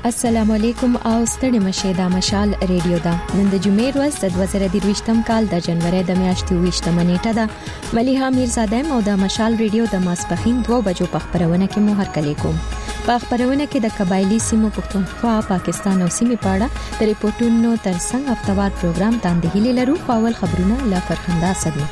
السلام علیکم او ستړي مشه دا مشال ریډیو دا نن د جمعې ورځ د 2023م کال د جنوري د میاشتې 28 نیټه ده مليحه میرزاده او د مشال ریډیو د ماسپخین 2 بجو په خبرونه کې مو هرکلی کوم په خبرونه کې د قبایلی سیمو پښتونخوا پاکستان او سیمې پاړه د ریپورتونو ترڅنګ هفتوار پروګرام تاندې هلي لرو په اول خبرونه لا فرخنده سدي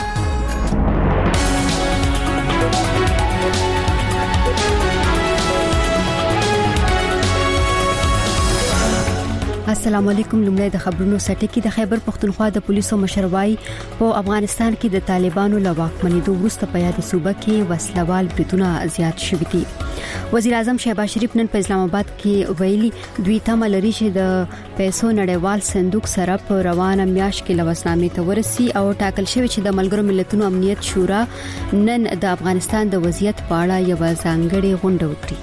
السلام علیکم. لمړی د خبرونو سټکی د خیبر پښتونخوا د پولیسو مشروای په افغانستان کې د طالبانو له واکمنېدو وروسته په یاد صوبه کې وسلوال بریدونه زیات شوي دي. وزیر اعظم شهباز شریف نن په اسلام آباد کې ویلي دوی تمه لري چې د پیسو نړیوال صندوق سره په روانه میاشت کې لوسنامې ته ورسي او ټاکل شوی چې د ملګرو ملتونو امنیت شورا نن د افغانستان د وضعیت په اړه یو ځانګړی غونډه وکړي.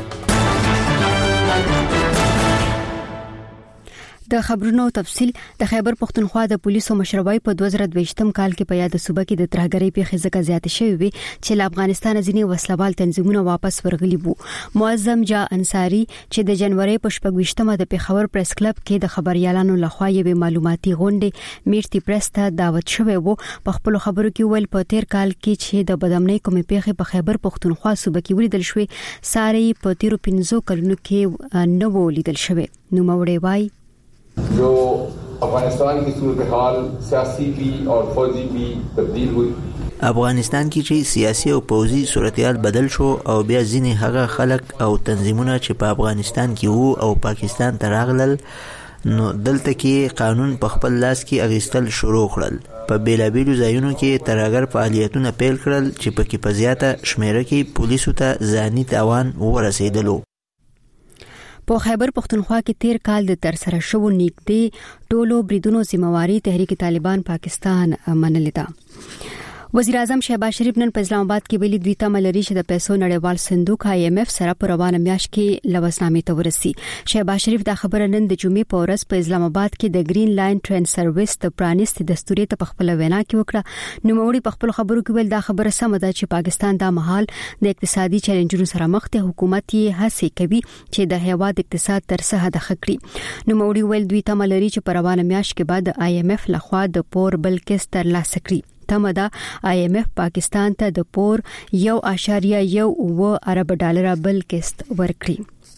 د خبرونو تفصیل د خیبر پښتونخوا د پولیسو مشروای په 2022م کال کې په یاد صوبه کې د ترهګرۍ په ځکه زیات شوی وي چې له افغانستان ځینې وسلوال تنظیمونه واپس ورغلي وو. معظم جا انصاری چې د جنوري په 28مه د پیښور پریس کلب کې د خبريالانو لخوا یې معلوماتي غونډه میرتی پریس ته دعوت شوی وو په خپل خبرو کې ویل په تیر کال کې چې د بدامنۍ کومې پیښې په خیبر پښتونخوا صوبه کې ولیدل شوې ساري په تیرو 15 کلونو کې نه ولیدل شوې. نو موړې وای जो अफगानिस्तान की सूरत हाल सियासी भी और फौजी भी तब्दील हुई. افغانستان کې چې سیاسي او پوځي صورتحال بدل شو او بیا ځینې هغه خلک او تنظیمونه چې په افغانستان کې وو او پاکستان ته راغلل نو دلته کې قانون په خپل لاس کې اغیستل شروع کړل. په بیلابیلو ځایونو کې ترهګر فعالیتونه پیل کړل چې پکې په زیاته شمیره کې پولیسو ته ځاني تاوان ورسېدلو. په خیبر پښتونخوا کې تیر کال د تر سره شوو نږدې ټولو بریدونو ذمہواری تحریک طالبان پاکستان منلې ده. وزیر اعظم شهباز شریف نن په اسلام آباد کې ویلي دوی تمه لري چې د پیسو نړیوال صندوق IMF سره په روانه میاشت کې لوسنامې ته ورسي. شهباز شریف دا خبره نن د جمعې په ورځ په اسلام آباد کې د ګرین لاین ټرین سرویس د پرانیستي دستوري ته په خپل وینا کې وکړه. نو موري په خپل خبرو کې ویل دا خبره سم ده چې پاکستان دا مهال د اقتصادي چیلنجونو سره مخ ته حکومت یې هڅه کوي چې د هیواد اقتصاد تر څه حد خکړي. نو موري ویل دوی تمه لري چې په روانه میاشت کې بعد IMF لخوا د پور بل کیس ترلاسه کړي. تمه ده IMF پاکستان ته د پور 1.1 ارب ډالر بل قسط ورکړي.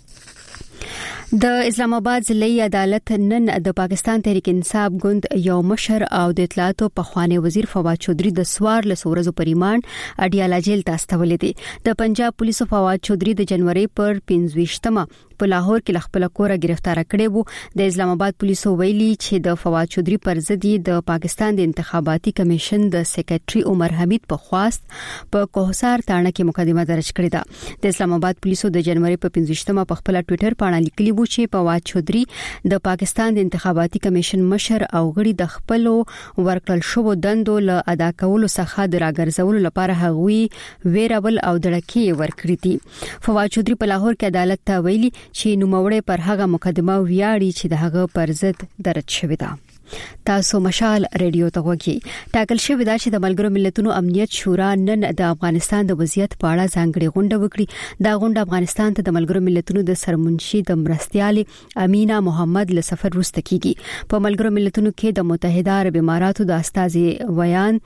د اسلام آباد ضلعي عدالت نن د پاکستان تحریک انصاف ګوند یو مشر او د اطلاعاتو په خواني وزیر فواد چودري د سوار له سورزو پریمان اډیالا جیل ته استولې دي. د پنجاب پولیسو فواد چودري د جنوري پر 25مه په لاهور کې خپل کوره گرفتار کړي وو. د اسلام آباد پولیسو ویلي چې د فواد چودري پر ضد د پاکستان د انتخاباتي کمیشن د سیکریټري عمر حمید په خواست په کوهسار تانه کې مقدمه درج کړې ده. د اسلام آباد پولیسو د جنوري په 25مه په خپل ټوئیټر باندې لیکلي وو چې فواد چودري د پاکستان د انتخاباتي کمیشن مشر او غړي د خپل ورکړل شوو دندو له ادا کولو څخه د راګرځولو لپاره هغوی ویرول او دړکی ورکړي دي. فواد چودري په لاهور کې عدالت ته ویلي چې نوموړی پر هغه مقدمه ویاړي چې د هغه پر ضد درج شوې ده. تاسو مشال ریډیو ته وګورئ. ټاکل شوی دا چې د ملګرو ملتونو امنیت شورا نن د افغانستان د وضعیت په اړه ځانګړي غونډه وکړي. دا غونډه افغانستان ته د ملګرو ملتونو د سرمنشي د مرستيالي امینا محمد له سفر وروسته کیږي. په ملګرو ملتونو کې د متحده عرب اماراتو د استازي ویان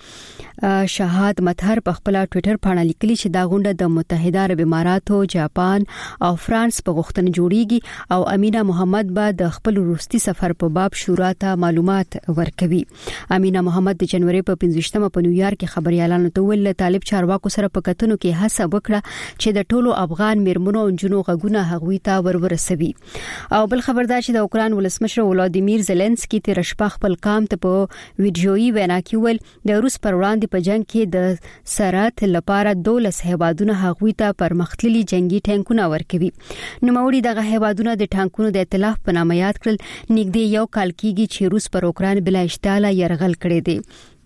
شهاد مطهر په خپل ټوئیټر باندې لیکلي چې دا غونډه د متحده عرب اماراتو، جاپان او فرانس په غوښتنه جوړیږي او امینا محمد به د خپل وروستي سفر په باب شورا ته معلومات ورکوي. امینا محمد د جنوري په 15مه په نیویارک کې خبريالانو ته ویل طالب چارواکو سره په کتنو کې هڅه وکړه چې د ټولو افغان میرمنو او جنو غږونه هغوی ته ورسوي. او بل خبردار چې د اوکران ولسمشر ولادیمیر زيلنسکي تیر شپه خپل قام ته په ویډیويي وینا کې ویل د روس پر وړاندې په جنگ کې د سرحد لپاره 12 هیوادونه هغوی ته پرمختللي جنگي ټانکونه ورکوي. نو موري دغه هیوادونه د ټانکونو د ائتلاف په نامه یاد کړل. نږدې یو کال کېږي چې روس پر اوکران بلا اشتعال يرغل کړی دی.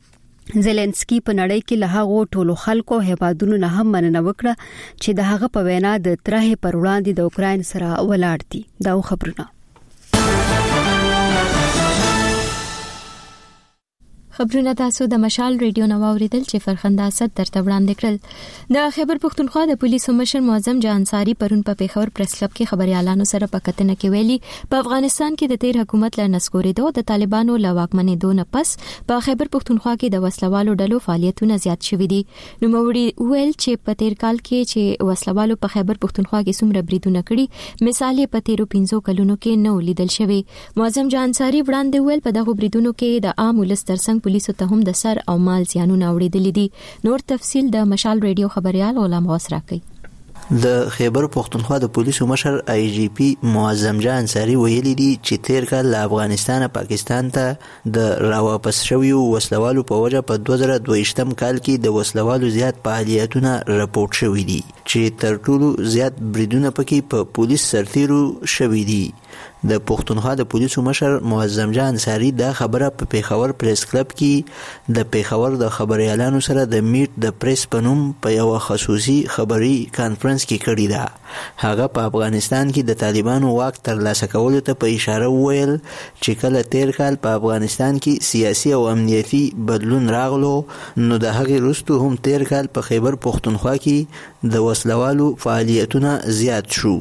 زيلنسکي په نړۍ کې له هغو ټولو خلکو هیوادونو نه هم مننه وکړه چې د هغه په وینا د ترهې پر وړاندې د اوکران سره ولاړ دي. دا خبرونه خبرونه تاسو د مشال ریډیو نو اوریدل چې فرخنده اسد درته وړاندې کړل. د خیبر پختونخوا د پولیسو مشر معظم جان انصاری پرون په پیښور پریس کلب کې خبريالانو سره په کتنه کې ویلي په افغانستان کې د تیر حکومت له نسکورېدو د طالبانو له واکمنېدو نه پس په خیبر پختونخوا کې د وسلوالو ډلو فعالیتونه زیات شوي دي. نو موري ویل چې په تیر کال کې چې وسلوالو په خیبر پختونخوا کې څومره بریدونه کړي مثال په تیرو 15 کلونو کې نو لیدل شوی. معظم جان انصاری وړاندې ویل په دغه بریدونو کې د عام ولس ترڅنګ پولیسو ته هم د سر او مال زیانونه اوریدلي دي. نور تفصیل د مشال ریډیو خبريال غلام غوث راکړي. د خیبر پختونخوا د پولیسو مشر آی جی پی معظم جان انصاری ویلي دي چې تیر کال له افغانستان پاکستان ته د راواپس شویو وسلوالو په وجه په 2022 کال کې د وسلوالو زیات فعالیتونه راپورټ شوي دي چې تر ټولو زیات بریدونه پکې په پولیس سرتیرو شوي دي. د پختونخوا د پولیسو مشر معظم جان انصاری دا خبره په پیښور پریس کلب کې د پیښور د خبريالانو سره د میټ د پریس پنوم په یو خصوصي خبري کانفرنس کې کړی دا. هغه په افغانستان کې د طالبانو واک ترلاسه کولو ته په اشاره وویل چې کله تیر کال په افغانستان کې سیاسي او امنیتي بدلون راغلو نو د هغې وروسته هم تیر کال په خیبر پختونخوا کې د وسلوالو فعالیتونه زیات شو.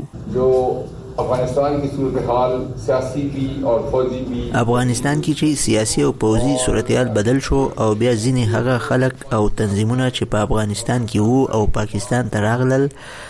افغانستان کی صورتحال سیاسی بھی اور فوجی بھی افغانستان کې چې سیاسي او فوجي صورتحال بدل شو او بیا ځینې هغه خلک او تنظیمونه چې په افغانستان کې وو او پاکستان ته راغلل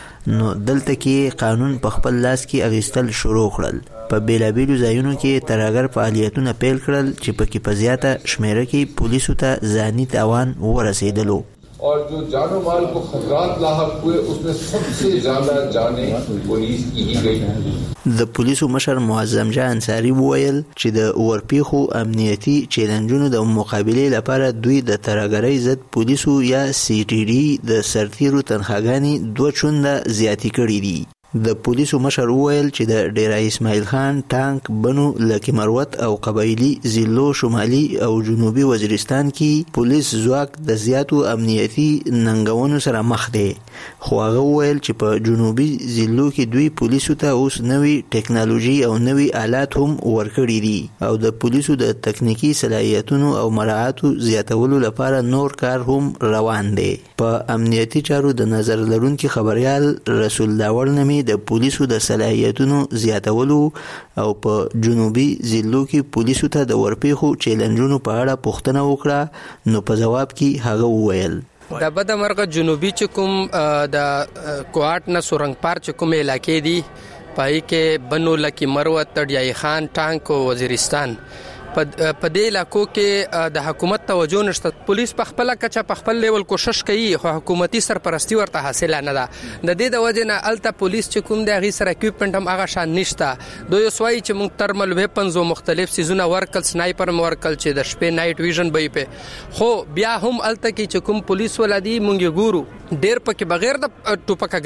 نو دلته کې قانون په خپل لاس کې اغیستل شروع کړل. په بیلابیلو ځایونو کې ترهګر فعالیتونه پیل کړل چې پکې په زیاته شمیره کې پولیسو ته ځاني تاوان ورسېدلو. اور جو جان و مال کو خطرات لاحق ہوئے اس میں سب سے زیادہ جانیں پولیس کی ہی گئی. د پولیسو مشر معظم جان انصاری وویل چې د ورپیخو امنیتي چیلنجونو د مقابلې لپاره دوی د ترهګرۍ ضد پولیسو یا سی ټي ډي د سرتیرو تنخواګانې 2 چنده زیاتې کړې دي. د پولیسو مشر وویل چې د ډیرا اسماعیل خان ټانک بنو لکه مروت او قبایلی ضلعو شمالي او جنوبي وزیرستان کې پولیس ځواک د زیاتو امنیتي ننګونو سره مخ دی. خو هغه وویل چې په جنوبي ضلعو کې دوی پولیسو ته اوس نوي ټیکنالوژي او نوي آلات هم ورکړي دي او د پولیسو د تکنیکی صلاحیتونو او مراعاتو زیاتولو لپاره نور کار هم روان دی. په امنیتي چارو د نظر لرونکي خبريال رسول داور نمی د پولیسو د صلاحیتونو زیاتولو او په جنوبي ضلعو کې پولیسو ته د ورپیخو چیلنجونو په اړه پوښتنه وکړه نو په جواب کې هغه وویل د بدمرغه جنوبي چې کوم د کوهات نه سورنګپار چې کوم علاقې دي پای کې بنو لکی مروت تډیای خان ټانک او وزیرستان په دې علاقو کې د حکومت توجه نشته. پولیس په خپل کچه په خپل لیول کوشش کوي خو حکومتي سرپرستی ورته حاصل نه ده. د دې د وجه نه الته پولیس چې کوم د غي سره اکوپمنټ هم هغه شان نشته. دوی سوای چې موږ ترمل ویپنز او مختلف سيزونه ورکل سنایپر ورکل چې د شپې نایټ ویژن به په خو بیا هم الته کې چې کوم پولیس ولادي مونږ ګورو ډېر پکې بغیر د ټوپکه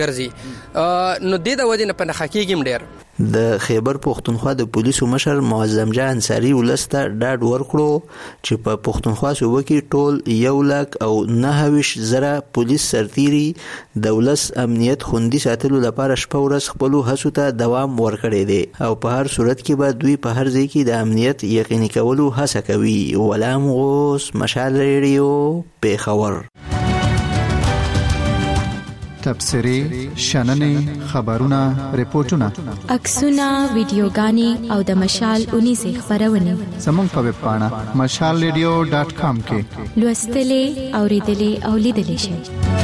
ګرځي نو د وجه نه په حقیقت ډېر. د خیبر پختونخوا د پولیسو مشر معظم جان انصاری ولسته ډاډ ورکړو چې په پختونخوا صوبه کې ټول 1,29,000 پولیس سرتیري د ولس امنیت خوندي ساتلو لپاره شپه ورځ خپل هڅو ته دوام ورکړي دي او په هر صورت کې به دوی په هر ځای کې د امنیت یقیني کولو هڅه کوي. غلام غوث، مشال ریډیو، پیښور. تبصرې، شننې، خبرونه، ریپورتونه، عکسونه، ویډیوګانې او د مشال 19 خبرونه زموږ په ویب پاڼه mashalradio.com کې لوستلې، اوریدلې او لیدلې شئ.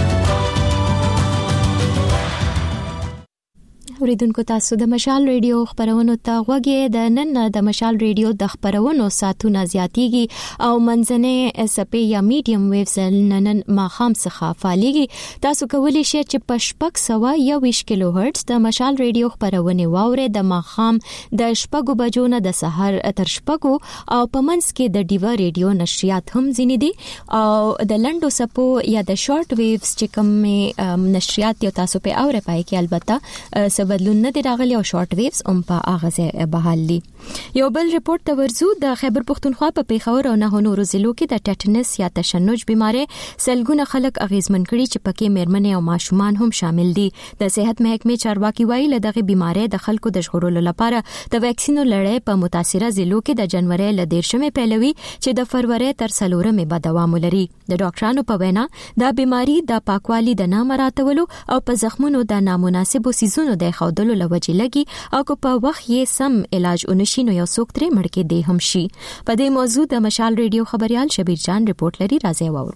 اوریدونکو تاسو د مشال ریډیو خبرونو ته غوږی د نن د مشال ریډیو د خبرونو ساتونه زیاتیږي او منځنۍ سپې یا میډیم ویوز نن ماخام څخه فعاليږي. تاسو کولی شئ چې په 621 کیلو هرتز د مشال ریډیو خبرونه واورئ د ماخام د 6 بجو نه د سحر تر 6 او په منځ کې د ډیوا ریډیو نشریات هم ځینې دي او د لنډو سپو یا د شارټ ویوز چې کوم نشریات یو تاسو په اوره پای کې البته بدلون نه دی راغلی او شارټ ویوز هم په اغازه بحال دي. یو بل ریپورت ته ورزو د خیبر پختونخوا په پیښور او نه نورو ضلعو کې د ټیټنس یا تشنج بیماری سلګونه خلک اغیزمن کړي چې پکې میرمنې او ماشومان هم شامل دي. د صحت محکمې چارواکي وایي له دغه بیماری د خلکو د ژغورلو لپاره د ویکسینو لړۍ په متاثره ضلعو کې د جنوري ل 13مې پیلوي چې د فروری تر 4مې به دوام ولري. د ډاکټرانو په وینا دا بیماری د پاکوالي د نامراتولو او په زخمونو د نامناسبو سيزونو د خودلو لوجې لګي او په وخت یې سم علاج ونشي نو یو څوک ترې مړ کې دی هم شي. په دې موضوع د مشال ریډیو خبريال شبیر جان ریپورت لري، راځي واورو.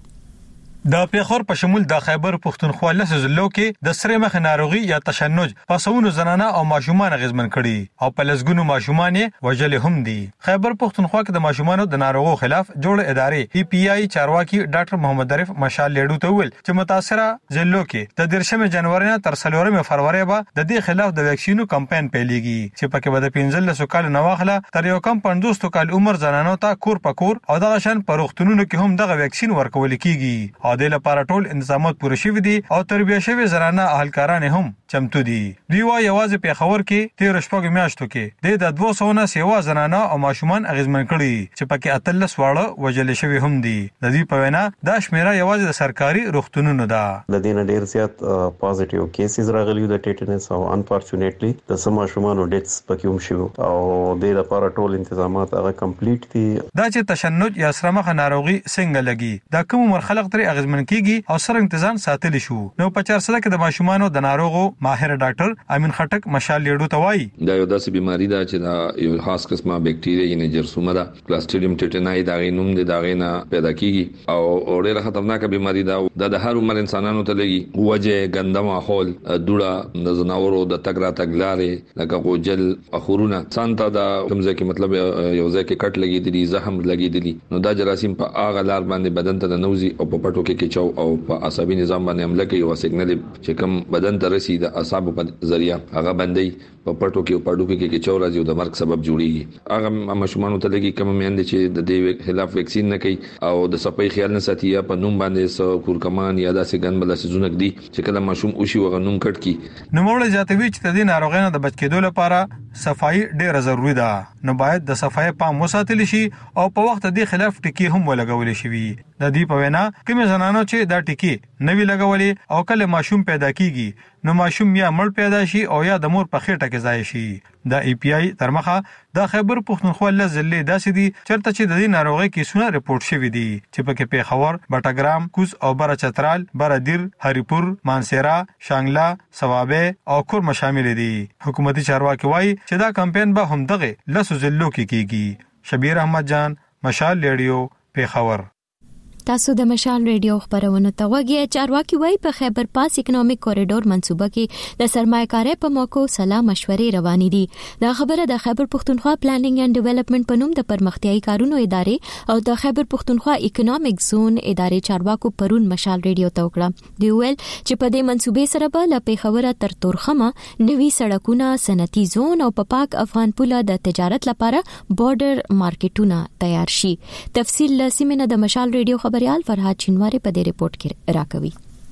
د پیښور په شمول د خیبر پختونخوا لسه ضلعو کې د سره مخ ناروغي یا تشنج پسونو زنانه او ماشومان غزمن کړي او په لسګونو ماشومان وجل هم دي. خیبر پختونخوا کې د ماشومانو د ناروغو خلاف جوړ ادارې PPI چارواکي ډاکټر محمد عارف مشال لیډو ته ویل چې متاثره ضلعو کې د 13 جنوري نه تر 4 فروری به د دې خلاف د ویکسینو کمپاین پیلېږي چې پکې به د 15 کال نواخله تر یو کم 50 کال عمر زنانو ته کور پکور او دغه شان پروختونونو کې هم دغه ویکسین ورکول کیږي. د لپاره ټول انتظامات پوره شوي دي او تربیه شوي زنانه اهلکاران هم چمتو دي. دوی وايي یوازې پیښور کې 13 شپږ میاشتو کې د 200 نه سیوا زنانه او ماشومان اغیزمن کړي چې پکې 13 واړه وجل شوي هم دي. د دې په وینا دا شمیره یوازې د سرکاري روغتونونو ده. د دې نه ډیر زیات پوزټیو کیسز راغلي د ټیټنس او انفورچونټلی د سم ماشومانو ډیټس پکې هم شوي او د لپاره ټول انتظامات هغه کمپلیټ دي. دا چې تشنج یا سرمخه ناروغي څنګه لګي دا کوم مرخلق ترې اغیزمن کیږي او سره انتظام ساتل شو. نو په 400 کې د ماشومانو د ناروغو ماهر ډاکټر امین خټک مشال لیډو ته وایي دا یو داسې بیماری ده چې دا یو خاص قسمه بکټیریا یعنی جرثومه ده، کلاسټریډیم ټیټنای دا غینوم د داغینا پیدا کیږي او ډیره خطرناک بیماری ده. د هر عمر انسانانو ته لګي، وجه ګنده ماحول، دوړه، د زناورو د تګ را تګ لارې لکه غوجل اخورونه سانتا دا کومځه کې مطلب یو ځای کې کټ لګیدلی، زخم لګیدلی، نو دا جراثیم په اغه لار باندې بدن ته نوزي او په پټو کې کېچاو او په عصبي نظام باندې حمله کوي او سیګنل چې کوم بدن ته رسي د اعصاب په ذریعہ هغه باندې په پټو کې او پړو کې کېچاو راځي او د مرګ سبب جوړيږي. هغه ماشومان ته لګي کوم میندې چې د دې خلاف ویکسین نه کوي او د صفای خیال نه ساتي یا په نوم باندې سو کورکمان یا داسې ګن بل سيزونه دي چې کله ماشوم او شي وغنوم کټ کی. نو موږ ځاتوي چې د دې ناروغانو د بچ کېدو لپاره صفای ډیره ضروری ده. نو باید د صفای پام وساتل شي او په وخت د خلاف ټکی هم ولګول شي. د دې په وینا کوم زنانو چې دا ټکی نوی لګولې او کله ماشوم پیدا کیږي نو ماشوم یا مړ پیدا شي او یا د مور په خېټه کې ځای شي. د PPI ترمخه د خیبر پختونخوا لزلې داسې دي چرته چې د دې ناروغي کیسونه ریپورت شوي دي چې پکې پیښور، بټګرام، کوز او بره چترال، بردیر، هریپور، مانسیرا، شانګلا، سوابه او کورم شامل دي. حکومتي چارواکي وایي چې دا کمپاین به هم دغه لسو ضلعو کې کیږي. شبیر احمد جان، مشال ریډیو، پیښور. تاسو د مشال ریډیو خبرونه ته وګورئ. چارواکي وایي په خیبر پاس اکونومیک کوریډور منصوبه کې د سرمایه‌کاري په موکو سلا مشورې روانې دي. دا خبره د خیبر پختونخوا پلانینګ اینڈ ډیولپمنٹ په نوم د پرمختیايي کارونو ادارې او د خیبر پختونخوا اکونومیک زون ادارې چارواکو پرون مشال ریډیو ته وکړه. دی ویل چې په دې منصوبې سره به له پیښور تر تورخمه نوي سړکونه، صنعتي زون او په پاک افغان پوله د تجارت لپاره بارډر مارکیټونه تیار شي. تفصیل لسیمنه د مشال ریډیو خبريال فرهاد چینواری په دې ریپورت کې راکوي.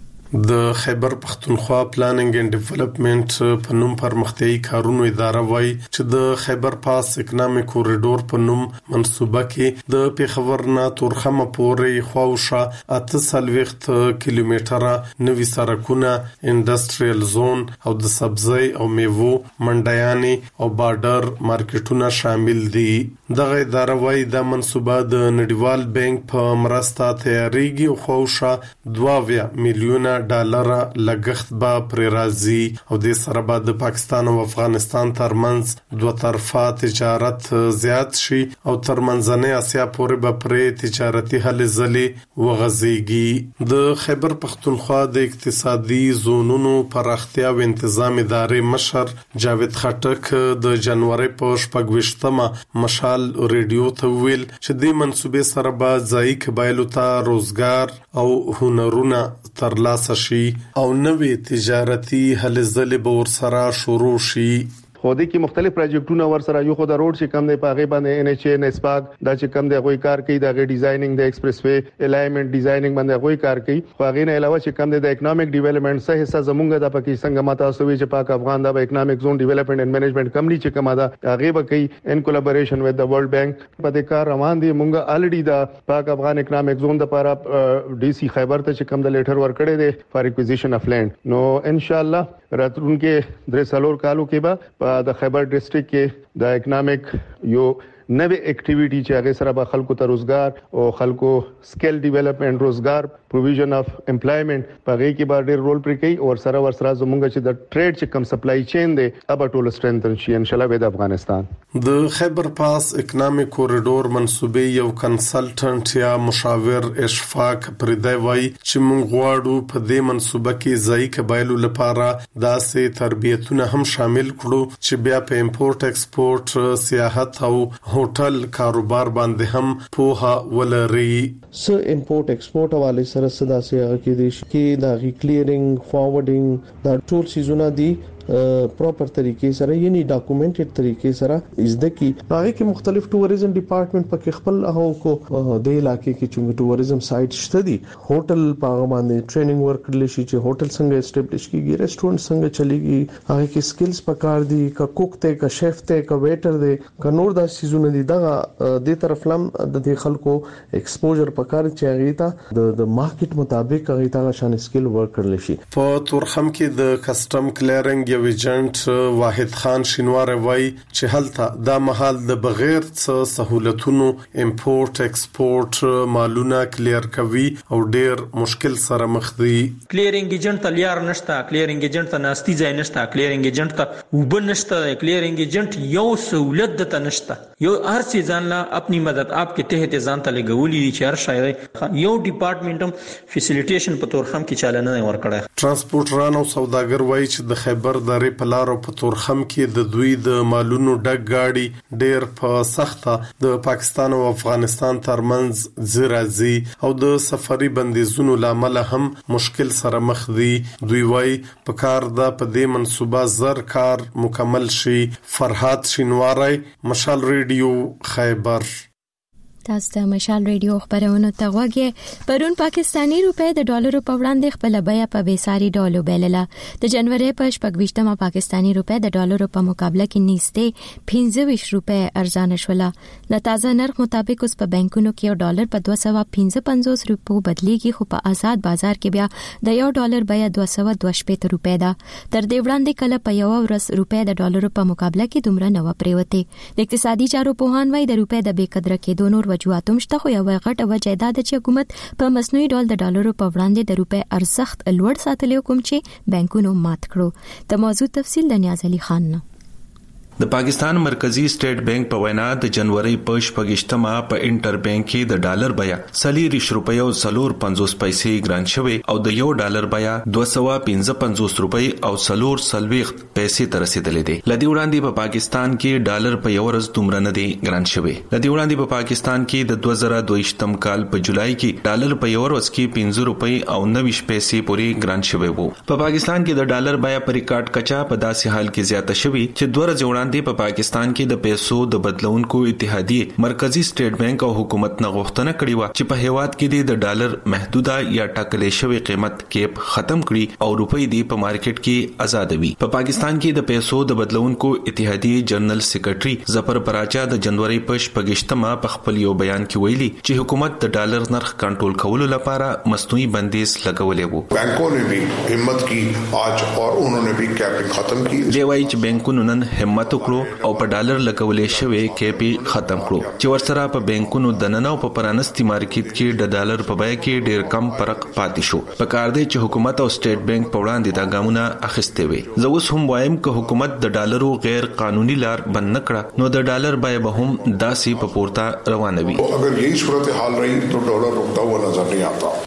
د خیبر پختونخوا پلانینګ اینڈ ډیولپمنٹ په نوم پرمختیايي کارونو اداره وایي چې د خیبر پاس اکونومیک کوریډور په نوم منصوبه کې د پیښور نه تورخمه پورې خواوشه 48 کیلومتره نوي سړکونه، انډستریال زون او د سبزی او میوو منډیانې او بارډر مارکیټونه شامل دي. دغه اداره وایي دا منصوبه د نړیوال بانک په مرسته تیاریږي او خواوشه 2 میلیونه ډالر لګښت به پر راځي او د سره به د پاکستان او افغانستان ترمنځ دوه طرفه تجارت زیات شي او تر منځنۍ اسیا پورې به پر تجارتي هلې ځلې وغځيږي. د خیبر پختونخوا د اقتصادي زونونو پراختیا او تنظیم ادارې مشر جاوید خټک د جنوري په 28مه مشال ریډیو ته ویل چې د منصوبې سره به ځای قبایلو ته روزګار او هنرونه ترلاسه شي او نوې تجارتي هلې ځلې به ورسره شروع شي. خو د کې مختلف پروجیکټونه ور سره یو خو د روډ چې کم دی پاغه باندې NHA نسپاک دا چې کم دی غوي کار کوي د ډیزاینینګ د ایکسپریس وے الایمنٹ ډیزاینینګ باندې غوي کار کوي خو هغه نه علاوه چې کم دی د اکونومیک ډیولپمنٹ سه حصہ زمونږ د پاکستان ماته سوي چې پاک افغان د اکونومیک زون ډیولپمنٹ اینڈ منیجمنٹ کمپنی چې کومه دا هغه به کوي ان کولیبوریشن وذ د ورلد بانک په دې کار روان دي مونږه الریډي د پاک افغان اکونومیک زون د لپاره DC خیبر ته چې کم د لیټر ور کړی دی فار اکوزیشن اف لینډ نو ان شاء الله راتلونکو 3 سالور کالو کې به په د خیبر ډیسټریکټ کې د اکونومیک یو نوې اکټیویټي چې هغه سره به خلکو ته روزګار او خلکو سکل ډیولپمنٹ روزګار پروویژن اف امپلایمنٹ په هغه کې به ډېر رول پلی کوي او سره زمونږ چې د ټریډ چې کم سپلای چین دی اب ټول سترنثن شي ان شاء الله د افغانستان د خیبر پاس اکونومیک کوریډور منسوبې یو کنسلټنټ یا مشاور اشفاق پردای وای چې موږ غواړو په دې منسوبه کې ځای قبایلو لپاره داسې تربیتونه هم شامل کړو چې بیا په امپورټ ایکسپورټ سیاحت او هوټل کاروبار باندې هم پوها ولري سو امپورټ ایکسپورټ حواله سره صدا سي هغه کې د شکی د کلیرینګ فارورډینګ دا ټول سيزونه دي پراپر طریقې سره یعنی ډاکومنټډ طریقې سره از د کی هغه کې مختلف ټوریزم ډپارټمنټ پکې خپل هغه کو د علاقې کې چې ټوریزم سایټ شته دي هوټل په باندې ټریننګ ورکړل شي چې هوټل څنګه اسټابلیش کیږي ریسټورانټ څنګه چلیږي هغه کې سکلز پکار دي کا کوک ته کا شیف ته کا ویټر دی کا نور دا سيزونه دي دا د طرف لم د خلکو ایکسپوجر پکار چې هغه ته د مارکیټ مطابق هغه ته شان سکل ورکړل شي په تورخم کې د کسٹم کلیرنګ یو ایجنټ واحد خان شینوار وای چې هلته دا محل د بغیر څه سہولتونو امپورټ ایکسپورټ مالونه کلیر کوي او ډیر مشکل سره مخ دي کلیرنګ ایجنټ تلیار نشته کلیرنګ ایجنټ ته ناستی ځای نشته کلیرنگ ایجنټ ته وب نشته کلیرنگ ایجنټ یو سہولت د تنشته یو هر څه ځان لا خپل مدد اپ کې ته ځان ته لګولې چې هر شای یو ډپارټمنټ هم فیسیلیټیشن په تورخم کې چالانه ورکړه ترانسپورټران او سوداګر وایي چې د خیبر درې په لارو په تورخم کې د دوی د مالونو ډک گاډي ډېر په سخته د پاکستان او افغانستان ترمنځ زرازي او د سفري بندیزونو لامل هم مشکل سره مخ دي دوی وایي په کار د پدې منصوبه زر کار مکمل شي فرحات شینواری مشال ریډیو خیبر تاسو د مشال ریډیو خبرونه ته غوږی پرون پاکستانی روپے د ډالر په وړاندې خپل بیه په بیساري ډالو بیلله د جنوري په 28مه پاکستانی روپے د ډالر په مقابله کې نیسته 25 روپے ارزانه شوله د تازه نرخ مطابق اوس په بانکونو کې ډالر په 255 روپو بدلیږي خو په آزاد بازار کې بیا د یو ډالر بیه 222 روپے ده تر دې وړاندې کله په یو ورځ روپے د ډالر په مقابله کې دومره نه پریوته د اقتصادي چارو پوهان وایي د روپے د بې قدر کېدو نور وجوهاتم شته خو یو غټه وجه دا ده چې حکومت په مصنوعي ډول د ډالرو په وړاندې د روپے ارزښت لوړ ساتلی کوم چې بانکونو مات کړو د موضوع تفصیل د نیاز علي خان نه د پاکستان مرکزی سٹیټ بانک په وینا د جنوري په 28مه په انټر بانک کې د ډالر بیه 40 روپۍ او 50 پیسې ګران شوی او د یو ډالر بیه 255 روپۍ او 40 پیسې تر رسیدلې دي لدی وړاندې په پاکستان کې ډالر په یو ورځ دومره نه دی ګران شوی لدی وړاندې په پاکستان کې د 2022م کال په جولای کې ډالر په یو ورځ کې 15 روپۍ او 90 پیسې پورې ګران شوی وو په پاکستان کې د ډالر بیه په ریکارډ کچا په داسې حال کې زیاته شوی چې 2 ورځې په پاکستان کې د پیسو د بدلونکو اتحادیه مرکزی سٹیټ بانک او حکومت نه غوښتنه کړې و چې په هیواد کې د ډالر محدوده یا ټاکلې شوی قیمت کېپ ختم کړي او روپۍ دی په مارکیټ کې آزاد وي په پاکستان کې د پیسو د بدلونکو اتحادیه جنرال سیکریټري ظفر پراچا د جنوري په 28مه په خپل یو بیان کې ویلي چې حکومت د ډالر نرخ کنټرول کولو لپاره مصنوعي بندیز لګولې وو بانکونو نے بھی همت کی آج اور انہوں نے بھی کیپنگ ختم کی دی وایي چې بانکونو نن همت وکړو او په ډالر لګولې شوی کېپی ختم کړو چې ورسره په بانکونو د نن او په پرانستي مارکیټ کې د ډالر په بیه کې ډیر کم فرق پاتې شو په کار دی چې حکومت او سټیټ بانک په وړاندې دا ګامونه اخیستي وي زه اوس هم وایم چې حکومت د ډالرو غیر قانوني لار بند نکړه نو د ډالر بیه به هم داسې په پورته روانه وي اگر یہی صورتحال رہی تو ډالر رکتا ہوا نظر نہیں آتا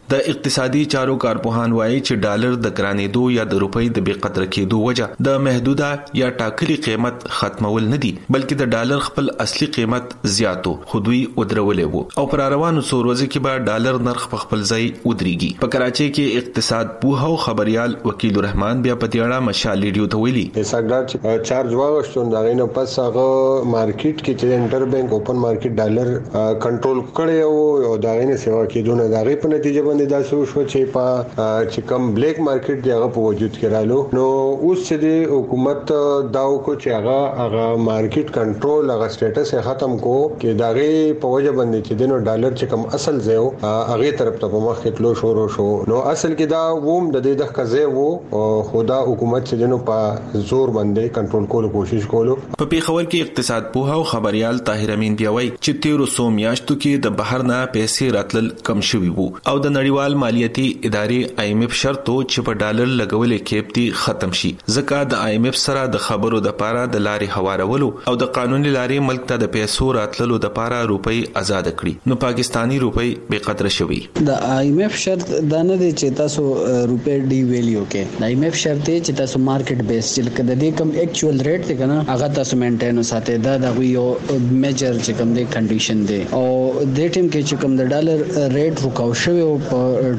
د اقتصادي چارو کارپوهان وایي چې ډالر د ګرانېدو یا د روپۍ د بې قدر کېدو وجه د محدوده یا ټاکلي قیمت ختمول نه دي، بلکې د ډالر خپل اصلي قیمت زیاتو خو دوی ودرولې وو او پر روانو څو ورځې کې به ډالر نرخ په خپل ځای ودرېږي. په کراچۍ کې اقتصاد پوه او خبريال وکیل الرحمن بیا په دې اړه مشال ریډیو ته ویلي سګدار چې چارج واغښتون دا غینه پس هغه مارکیټ کې چې انټر بانک اوپن مارکیټ ډالر کنټرول کړی او دا غینه سیوا کېدونه دا غي په نتیجه باندې دا شو چې چې کم بلیک مارکیټ دی هغه په وجود کې رالو. نو اوس چې د حکومت داو کو چې هغه مارکیټ کنټرول هغه سټیټس ختم کو کې دا غي په وجه باندې چې دنو ډالر چې کم اصل زیو هغه طرف ته په مخ کې تلو شروع شو. نو اصل کې دا ووم د دې د خزه وو خدا حکومت چې دنو په زور باندې کنټرول کولو کوشش کولو. په پیښور کې اقتصاد پوه او خبريال طاهر امین بیا وایي چې 1300 میاشتو کې د بهر نه پیسې راتلل کم شوي وو او د نړیوال مالیاتي ادارې IMF شرط چې په ډالر لګولې کېپتی ختم شي، ځکه د IMF سره د خبرو د پاره د لارې هوارولو او د قانوني لارې ملک ته د پیسو راتللو د پاره روپۍ آزاد کړي. نو پاکستانی روپۍ بے قدر شوي. د IMF شرط دا نه دی چې تاسو روپۍ ډی ویلیو کې، د IMF شرط دی چې تاسو مارکیټ بیس چې کده دې کم اکچوال ریټ دی کنه هغه تاسو مینټین وساتئ. دا د یو میجر چې کوم دی کنډیشن دی او د ټیم کې چې کوم د ډالر ریټ رکاو شوی او په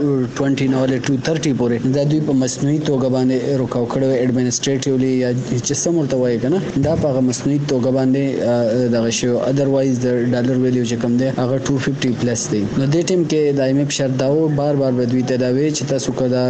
220 نه ولې 230 پورې دا دوی په مصنوعي توګه باندې رکاو کړو اډمنسټریټیولی یا چې سمورته وایي کنه دا په مصنوعي توګه باندې دغه شو. ادروایز د ډالر ویلیو چې کوم دی هغه 250 پلس دی. نو د ټیم کې د IMF شرط داو بار بدوي ته دا وی چې تاسو کدا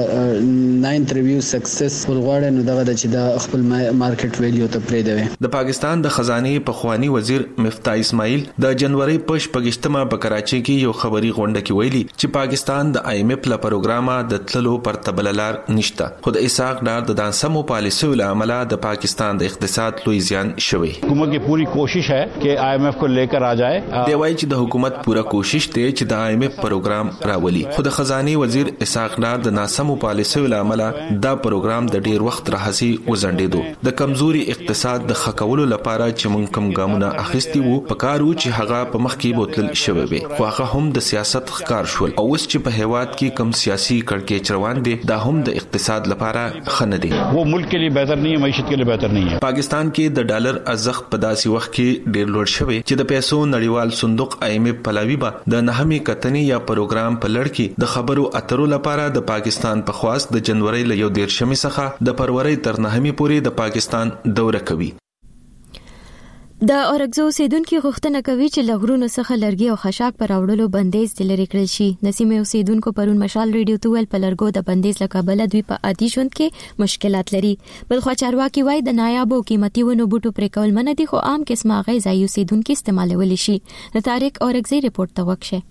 9th ریویو سکسسفل غواړئ نو دغه چې دا خپل مارکیټ ویلیو ته پرې دی. د پاکستان د خزانه پخوانی وزیر مفتاح اسماعیل د جنوري په 15مه په کراچۍ کې یو خبري غونډه کې ویلي چې پاکستان د IMF له پروګرامه د تللو پر تبللار نشته. خود اسحاق ډار د دانسمو پالیسیو له عمله د پاکستان د اقتصاد لوی زیان شوی. حکومت کی پوری کوشش ہے کہ IMF کو لے کر آ جائے. دی وایي چې د حکومت پوره کوشش دی چې د IMF پروګرام راولي. خود خزانه وزیر اسحاق ډار د ناسمو پالیسیو له عمله دا پروګرام د ډیر وخت راهسي وزندېدو. د کمزوري اقتصاد د خکولو لپاره چې مونږ کم ګامونه اخیستي وو پکارو چې هغه په مخ کې بوتل شوی وي خو هغه هم د سیاست ښکار شول او اوس چې په هیواد کې کم سیاسي کړکېچ روان دي دا هم د اقتصاد لپاره خنه دي. وہ ملک کے لیے بہتر نہیں ہے، معیشت کے لیے بہتر نہیں ہے. پاکستان کې د ډالر ارزښت په داسې وخت کې ډیر لوړ شوی چې د پیسو نړیوال صندوق IMF پلاوی به د نهمې کتنې یا پروګرام په لړ کې د خبرو اترو لپاره د پاکستان په خواست د جنوري له 1 څخه د فروری تر 9 پورې د پاکستان دوره کوي. د اورګزو اوسیدونکو غوښتنه کوي چې لغړونو څخه لرګي او خشاک پر راوړلو بندیز لري کړل شي. نسیمه اوسیدونکو پرون مشال ریډیو ته ویل په لرګو د بندیز لکابل دوی په عادي ژوند کې مشکلات لري. بلخو چارواکي وایي د نایابو قیمتي ونو بوټو پرې کول منع دي خو عام قسمه غذایی اوسیدونکو استعمالول شي. د طارق اورګزي رپورت توقشه.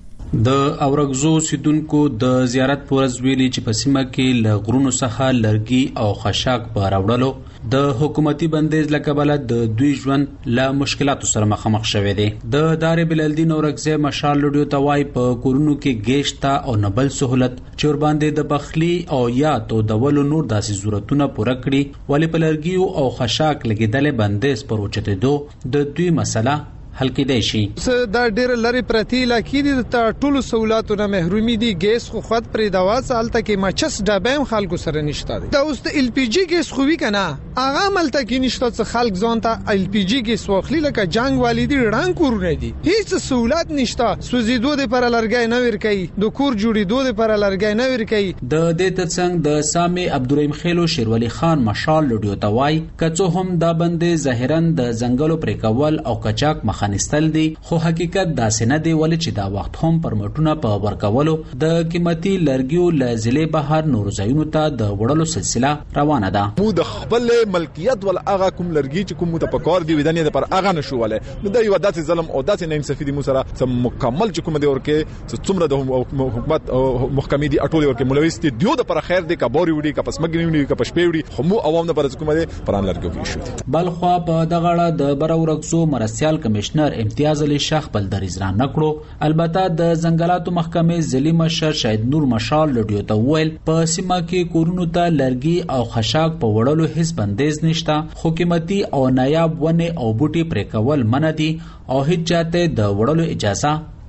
د اورګزو اوسیدونکو د زیارت پورز ویلي چې په سیمه کې لغړونو څخه لرګي او خشاک په راوړلو د حکومتي بندیز لکابل د دوی ژوند له مشکلاتو سره مخامخ شوی دی. د دار بلالدین اورګزي مشال لډیو توای په کورونو کې گیشتا او نبل سہولت چور باندې د بخلی او یا تو د ولو نور داسې ضرورتونه پوره کړي ولی په لرګي او خشاک لګیدل بندیز پر اوچته دو د دوی مسله حل کېدای شي. دا ډېر لري پرتی لکه دي د ټولو سہولتونو محرومي دي. ګیس خو خود پرې دوا سالته کې مچس ډبم خلکو سره نشته دي. دا اوس د LPG ګیس خو وی کنه هغه ملته کې نشته څه خلک ځان ته LPG ګیس واخلي لکه جنگ والیدي رنګ کورونه دي. هیڅ سہولت نشته. سوزیدو د پر لرګي نه ور کوي د کور جوړېدو د پر لرګي نه ور کوي. د دې ترڅنګ د سامي عبدالرحیم خیلو شیرولی خان مشال لډیو توای کڅو هم دا بندې ظاهرا د ځنګلو پرې کول او کچاک نستل دي خو حقیقت داسې نه دی ولې چې دا وخت هم پرمټونه په ورکولو د قیمتي لرګیو لزلې بهر نور ځایونو ته د وړلو سلسله روانه ده. مو د خپل ملکیت ول هغه کوم لرګي چې کوم ته پکار دی ودانې پر هغه نشواله نو د یو داسې ظلم او داسې نه انصافي دي مو سره سم مکمل چې کوم دی ورکه څومره د حکومت محکمې دي اټول ورکه مولویست دیو د پر خیر دی کبوري وډي کپس مګنی وډي کپس پېوډي خو مو عوام نه پر کوم دی پران لرګي کې شو. بلخوا په دغه اړه د براورکسو مرسیال کمشنر امتیاز علی شیخ بل دریز را نکړو. البته د ځنګلاتو محکمې ځلی مشر شاهد نور مشال لډیو ته ویل په سیمه کې کورونو ته لرګي او خشاک په وړلو هیڅ بندیز نشته خو قیمتي او نایاب ونه او بوټي پرې کول منع دي او هیڅ چاته د وړلو اجازه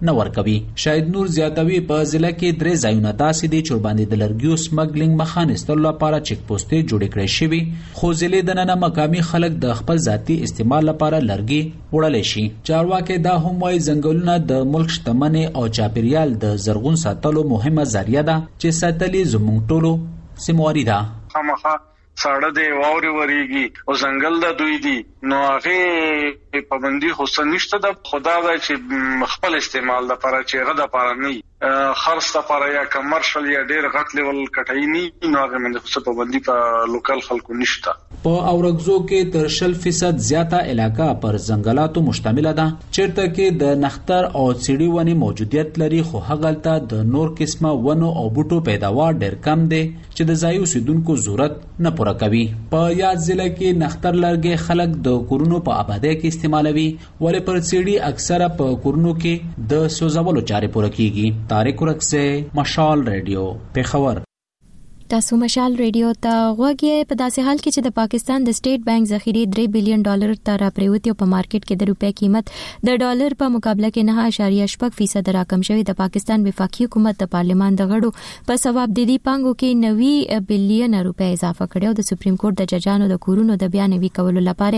نه ورکوي. شاهد نور زیاتوي په ضلع کې 3 ځایونه داسې دي چې باندې د لرګیو سمګلینګ مخانستلو لپاره چیک پوسټې جوړې کړې شوي، خو ضلع دننه مقامي خلک د خپل ذاتي استعمال لپاره لرګي وړلی شي. چارواکي دا هم وایي ځنګلونه د ملک شتمنۍ او چاپیریال د زرغون ساتلو مهمه ذریعہ ده چې ساتلې زموږ ټولو سیمواري ده. خامخا ساړه دی واوري وریږي او ځنګل د دوی دی نو هغه پابندي خو نشته د خدا دا چې خپل استعمال لپاره چې غدا لپاره نه خرڅ لپاره یا کمرشل یا ډیر غټ لیول کټای نه نو هغه من خو پابندي په لوکل خلکو نشته. په اورګزو کې تر 60% زیاته علاقہ پر ځنګلاتو مشتمل ده، چیرته کې د نختر او سیړي ونی موجودیت لري، خو هغلته د نور قسمه ونو او بوټو پیداوار ډیر کم دی چې د ځایو اوسیدونکو ضرورت نه پوره کوي. په یاد ضلع کې نختر لرګي خلک د کورونو په آبادی کې استعمالوي، ولې پر سیړي اکثره په کورونو کې د سوزولو چارې پوره کیږي. طارق ورکسه، مشال ریډیو، پیښور. تاسو مشال ریډیو ته غوږی په داسې حال کې چې د پاکستان د سټیټ بانک ذخیره $3 بلین ته راپریوتی او په مارکیټ کې د روپیا قیمت د ډالر په مقابله کې 9.8% راکم شوی. د پاکستان وفاقي حکومت د پارلمان د غړو په ثواب دیدي پانګو کې 90 بلین روپیا اضافه کړي او د سپریم کورټ د ججانو د کورونو د بیان وی کولو لپاره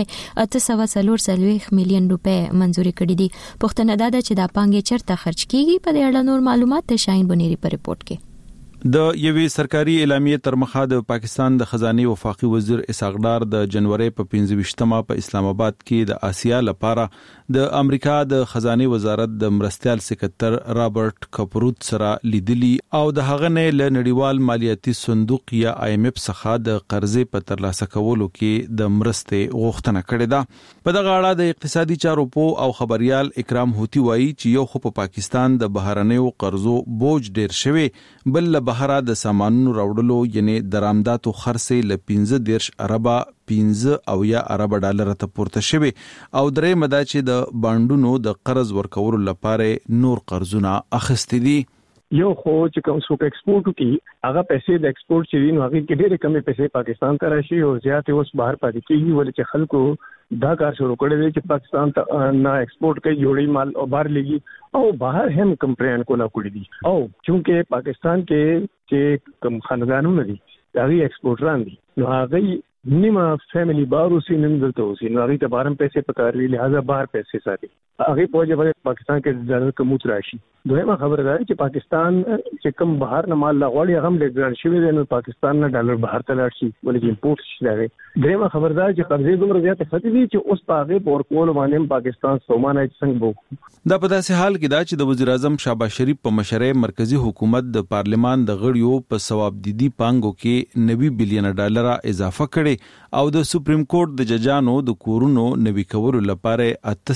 840 مليون روپیا منزوري کړي دي. پښتنه دا چې دا پانګې چرته خرج کیږي په اړه نور معلومات شاهین بنيري په ریپورت کې. د یوې سرکاري اعلامیې تر مخه د پاکستان د خزانه وفاقي وزیر اسحاق ډار د جنوري په 25مه په اسلام آباد کې د آسیا لپاره د امریکا د خزانه وزارت د مرستيال سکرټر رابرټ کپروت سره لیدلی او د هغه نه ل نړیوال مالیاتي صندوق یا IMF څخه د قرضې په ترلاسه کولو کې د مرستې غوښتنه کړې ده. په دغه اړه د اقتصادي چارو او خبريال اکرام هوتی وایي چې یو خو په پاکستان د بهرنیو قرضو بوج ډیر شوی، بل بهره د سامانونو راوړلو یعنی درآمداتو خرڅې ل 15 اربه 15 ارب ډالر ته پورته شوی او درې مدا چې د بانډونو د قرض ورکولو لپاره نور قرضونه اخیستي دي. یو خو چې کوم څوک ایکسپورټ کوي هغه پیسې د ایکسپورټ چې نو هغه کې ډېرې کمې پیسې پاکستان ته راشي او زیاتې اوس بهر پاتې کیږي، ولې چې خلکو دا کار شروع کړی دی چې پاکستان ته نه ایکسپورټ کوي جوړي مال او بهر لګي او بهر هم کمپرین کولا کړی دي او چونکه پاکستان کې چې کم خاندانونه دي هغه ایکسپورټران دي نو هغه نیمه فیملی بارو سي نن دلته اوسي نو هغه ته بارم پیسې پکاري لہذا بهر پیسې ساتي هغه په وجه باندې پاکستان کې ډالر کموت راشي. دویمه خبره ده چې پاکستان چې کم بهر نه مال لغړی هغه لګران شوی دی نو پاکستان نه ډالر بهر ته لاړ شي ولې امپورټ شي دی. دریمه خبره ده چې قرضې دومره زیات فتې دي چې اوس په هغه پور کول باندې پاکستان سومانه څنګه بو. دا په داسې حال کې دا چې د وزیر اعظم شهباز شریف په مشرۍ مرکزی حکومت د پارلمان د غړیو په ثواب دیدي پانګو کې 90 بلین ډالر اضافه کړي او د سپریم کورټ د ججانو د کورونو نوي کولو لپاره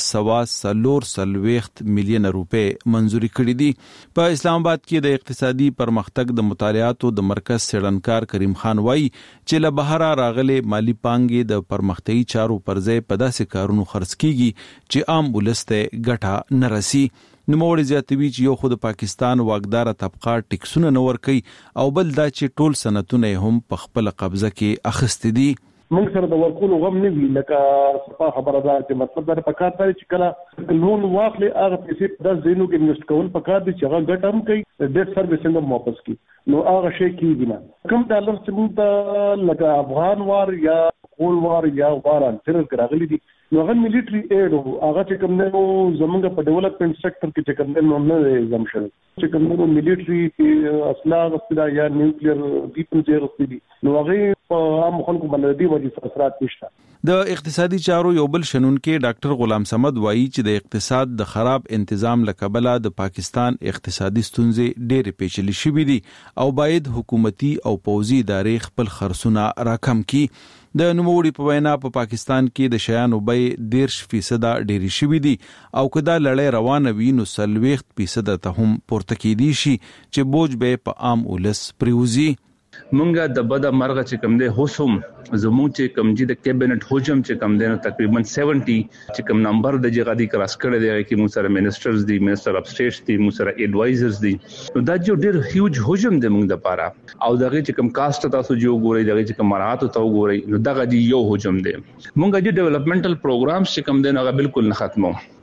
840 مليون روپے منزوري کړي دي. په اسلام آباد کې د اقتصادي پرمختګ د مطالعاتو د مرکز سړنکار کریم خان وایي چې له بهر راغلي مالی پانګې د پرمختګي چارو پر ځای په داسې کارونو خرڅ کیږي چې عام ولسته ګټه نه رسي. نوموړي زیاتوي چې یو خود پاکستان واګدار طبقه ټیکسونه نه ورکي او بل دا چې ټول سنتونه هم په خپل قبضه کې اخیستي دي. موږ سره د ورکولو غم نه وی لکه صفه خبره ده چې مطلب دا په کار دی چې کله لون واخلي هغه پیسې په 10 دینو کې انویسټ کول په کار دي چې هغه ګټه هم کوي ډېر سرویس هم واپس کوي نو هغه شی کیږي نه کوم ډالر چې موږ لکه افغان وار یا کول وار یا واران تر راغلي دي نو هغه مليټري ایډ هغه چې کوم نو زمونږ په ډیولپمنٹ سېکټر کې چې کوم نو نه زمشل چې کوم نو مليټري اسلحه غوښتل یا نیوکلیر ویپنز غوښتل نو هغه په عام خلکو باندې دی وجه اثرات نشته. د اقتصادي چارو یو بل شنونکو ډاکټر غلام صمد وایي چې د اقتصاد د خراب تنظیم لکبله د پاکستان اقتصادي ستونزې ډېرې پیچلې شوې دي او باید حکومتي او پوځي ادارې خپل خرڅونه راکم کړي. د نوموړي په وینا په پاکستان کې د شیانو بیې 10% ډېری شوې دي او کدا لړۍ روانه وي نو 40% ته هم پورته کېدي شي چې بوج به په عام ولس پریوزي. مونږه د بده مرغه چې کم دی هوسم زموږ چې کم جی د کابینټ حجم چې کم دی نو تقریبا 70 چې کم نمبر د جګادي کراس کړی دی چې موږ سره منسټرز دي منسټر اف سټیټس دي موږ سره ایڈوایزرز دي نو دا جو ډیر هیوج حجم دی موږ د پاره او دغه چې کم کاست تاسو جو ګورئ دغه چې کم مراتب ته وګورئ نو دغه دی یو حجم دی. مونږه چې ډیولپمنټل پروګرامز چې کم دی نو هغه بالکل نه ختمو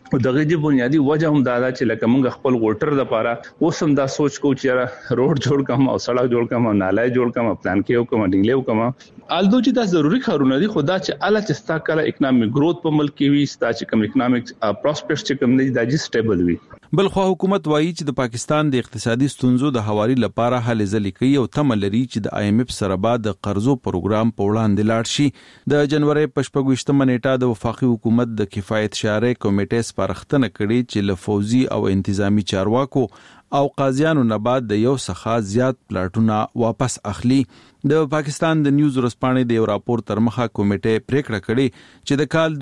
او دغه دی بنیادی وجه هم دا چې لکه موږ خپل ووټر د لپاره اوسم دا سوچ کو چې روډ جوړ کم او سړک جوړ کم او نالای جوړ کم پلان کې او کوم ډینګلیو کم الدو چې دا ضروری کارونه دي خدا چې اله چې ستا کله اکونومیک گروث په ملک کې وي ستا چې کوم اکونومیک پروسپرټ چې کوم نه دا سټیبل وي. بل خو حکومت وایي چې د پاکستان د اقتصادي ستونزو د حوالي لپاره هلې ځلې کوي او تمه لري چې د IMF سره بعد د قرضو پروګرام په وړاندې لاړ شي. د جنوري 28 نیټه د وفاقي حکومت د کفایت شارع کمیټې سپارښتنه کړې چې له فوزي او انتظامی چارواکو او قاضیانو نه بعد د یو څخه زیات پلاټونه واپس اخلي. د پاکستان د نیوز ورسپانې د یو راپور تر مخه کمیټې پریکړه کړې چې د کال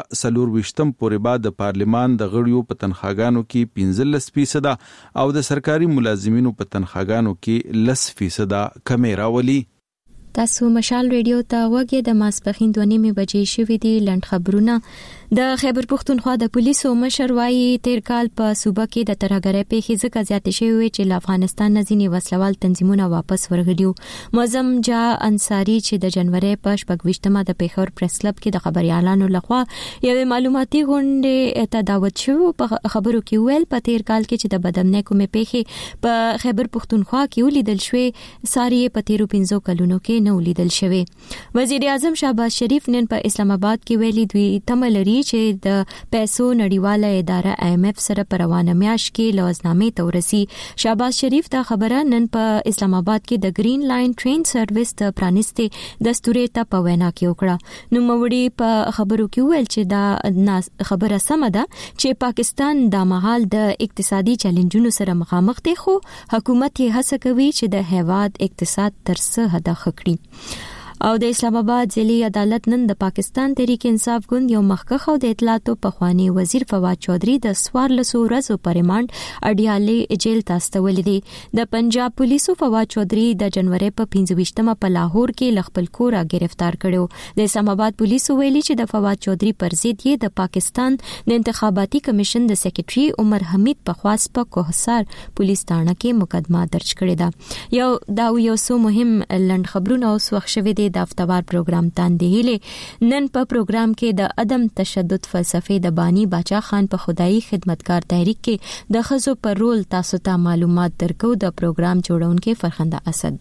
2024 پورې بعد د پارلیمان د غړیو په تنخواګانو کې 15% او د سرکاري ملازمینو په تنخواګانو کې 10% کمی راولي. تاسو مشال ریډیو ته وګورئ. د ماسپخین 2:30 بجې شوې دي. لند خبرونه. د خیبر پختونخوا د پولیسو مشر وايي تیر کال په صوبه کې د ترهګرۍ پیښې ځکه زیاتې شوې چې له افغانستان نه ځینې وسلوال تنظیمونه واپس ورغړي. معظم جا انصاری چې د جنوري 28 د پیښور پریس کلب کې د خبريالانو لخوا یو معلوماتي غونډه ته دعوت شو په خبرو کې ویل په تیر کال کې چې د بدامنۍ کومې پیښې په خیبر پختونخوا کې ولیدل شوې ساري په 13 کلونو کې نه ولیدل شوې. وزیر اعظم شهباز شریف نن په اسلام آباد کې ویلي دوی تمه لري چې د پیسو نړیواله اداره IMF سره په روانه میاشت کې لوازنامې ته ورسي. شهباز شریف دا خبره نن په اسلام آباد کې د گرین لاین ټرین سرویس ته پرانیستې دستورې ته په وینا کې وکړه. نو موړي په خبرو کې ویل چې دا خبره سمه ده چې پاکستان د مهال د اقتصادي چیلنجونو سره مخامخ دی خو حکومت یې هڅه کوي چې د هیواد اقتصاد تر څه حد خکړي. او د اسلام آباد ضلعي عدالت نن د پاکستان تحریک انصاف ګوند یو مخکخ او د اطلاعاتو پخوانی وزیر فواد چودھری د 14 ورځو پر ریماند اډیالي جیل ته استولې دي. د پنجاب پولیسو فواد چودھری د جنوري په 25 په لاهور کې لخپل کورا گرفتار کړو. د اسلام آباد پولیسو ویلي چې د فواد چودھری پر ضد یې د پاکستان د انتخاباتي کمیشن د سیکریټري عمر حمید په خواست په کوهسار پولیس تھانه کې مقدمه درج کړې ده. یو څو مهم لند خبرونه اوس وخت شوه دي. د افتوار پروګرام تاندې هله نن په پروګرام کې د عدم تشدد فلسفه د بانی باچا خان په خدای خدمتګار تحریک کې د خزو پر رول تاسو ته معلومات درکو. د پروګرام جوړونکو فرخنده اسد.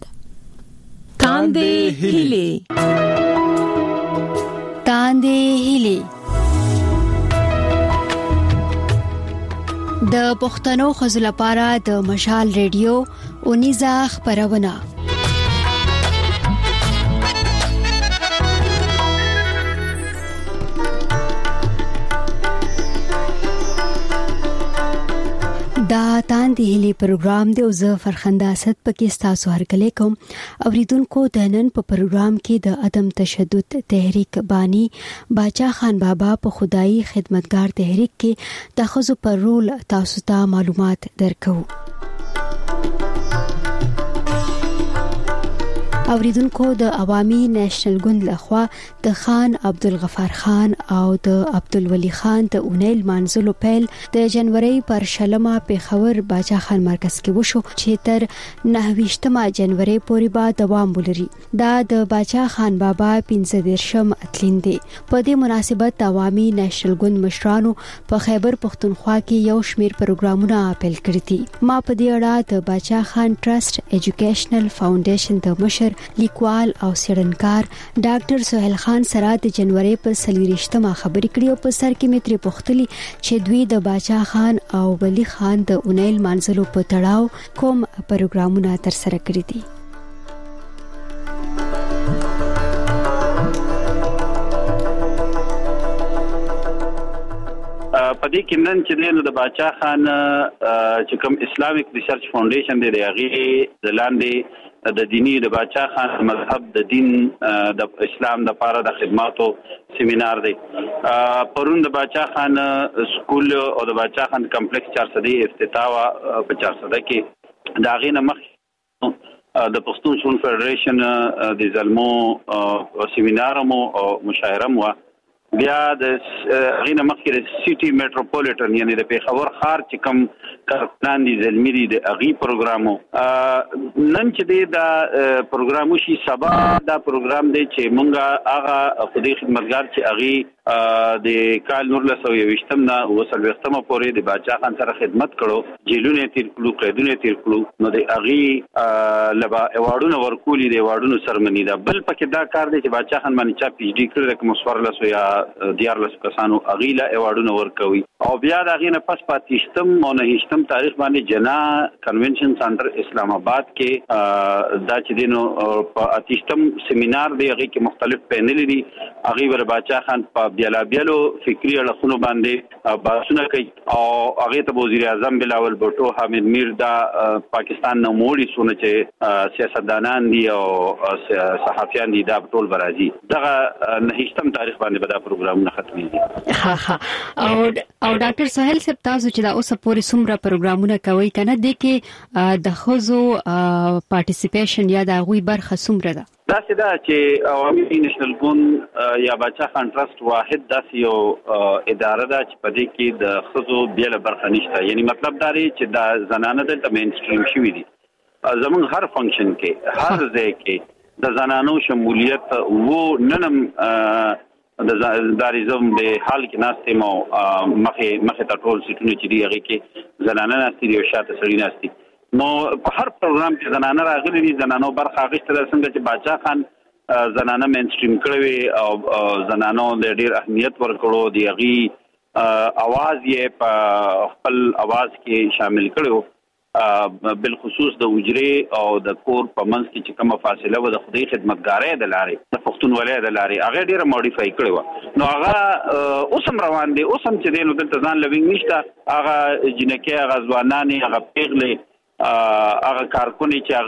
تاندې هله د پښتنو خزو لپاره د مشال ریډیو اونیزه خبرونه. دا تاندې هلي پروګرام دی او زه فرخنده اسد پکې تاسو هرکلی کوم. اوریدونکو د نن په پروګرام کې د عدم تشدد تحریک بانی باچا خان بابا په خدای خدمتګار تحریک کې د خزو پر رول تاسو ته معلومات درکو. اوریدونکو د عوامي نېشنل ګوند لخوا د خان عبدالغفار خان او د عبدالولی خان د اونیل منزلو پیل د جنوري پر شلمه پیښور باچا خان مرکز کې وشو چې تر 29 جنوري پورې به دوام ولري. دا د باچا خان بابا 15 اتلین دی. په دې مناسبت عوامي نېشنل ګوند مشرانو په خیبر پختونخوا کې یو شمیر پروګرامونه اپیل کړی دي. ما په دې اړه د باچا خان ټرست ایجوکیشنل فاونډیشن د مشر لیکوال او سیړنکار ډاکټر سہیل خان سره د جنوري په 24 خبرې کړې او په سر کې متري پختلي چې دوی د باچا خان او ولی خان د اونیل منزلو په تړاو کوم پروګرامونه تر سره کړی دي. پدې کې نن چې د باچا خان چې کوم اسلامیک ریسرچ فاونډیشن دی هغه لاندې د دینی د باچا خان مذهب د دین د اسلام د لپاره د خدماتو سیمینار دی. پرون د باچا خان سکول او د باچا خان کمپلیکس 400 افتتاح په 400 کې دا غینه مخ د پښتون شون فدریشن د زلمو سیمینار مو او مشاعره مو بیا د غینه مخکې د سیټي میټروپولیټن یعنی د پیښور ښار چې کوم کارپلان دي زلمی دي د اغي پروګرامو نن چې دا پروګرامو شي سبا دا پروګرام دی چې مونږه هغه خدای خدمتګار چې اغي د کال 1920 نه وسلوختمه پورې د باچا خان سره خدمت کړو جیلونه تیر کړو قیدونه تیر کړو نو د اغي لبا ایوارډونه ورکولي د ایوارډونو سرمنی دا بل پکې دا کار دی چې باچا خان باندې چا پی ایچ ډی کړل کوم سوارلسو یا دیارلس کسانو اغي لا ایوارډونه ورکوي او بیا دا غي نه پس پاتېشتم او نه هیڅتم تاریخ باندې جنا کنونشن سنټر اسلام آباد کې دا چې دینو په اتیشتم سیمینار دی هغه کې مختلف پینل دي هغه ور باچا خان په بیلابیلو فکری اړخونو باندې بحثونه کوي او هغه ته وزیر اعظم بلاول بوټو حامد میر دا پاکستان نو موړي سونه چې سیاستدانان دي او صحافیان دي دا ټول برازي دغه نهشتم تاریخ باندې به دا پروګرامونه ختميږي او ډاکټر سہیل صاحب تاسو چې دا اوس پورې څومره پروګرامونه کوي کنه د کې د خزو پارټیسیپیشن یا د غوي برخه څومره ده دا سدا چې عوامي نېشنل ګوند یا باچا خان ټرست واحد داسې یو اداره ده چې په دې کې د خزو بیل برخه نشته یعنی مطلب دا دی چې دا زنانه د مین سټریم شوی دي زمون هر فنکشن کې هر ځای کې د زنانو شمولیت وو ننم د داریزم د حال کې ناشته مو مخه ته ټول سټونه چې دی هغه کې زنانه ناشته دی او شاته سړی ناشته نو په هر پروګرام کې زنانه راغلي دي زنانو برخه اخیستل څنګه چې باچا خان زنانه مین سټریم کړوي او زنانو د ډیر اهمیت ورکړو دی غي आवाज یې په خپل आवाज کې شامل کړو بالخصوص د وجري او د کور په منځ کې چې کومه فاصله و د خدای خدمتګارۍ د لارې د پښتونولۍ د لارې هغه ډیره ماډیفای کړو نو هغه اوسم روان دي اوسم چې دینو دلته ځان لوینګ نشته هغه جنکه هغه ځوانانه هغه پیغلې هغه کارکونی چې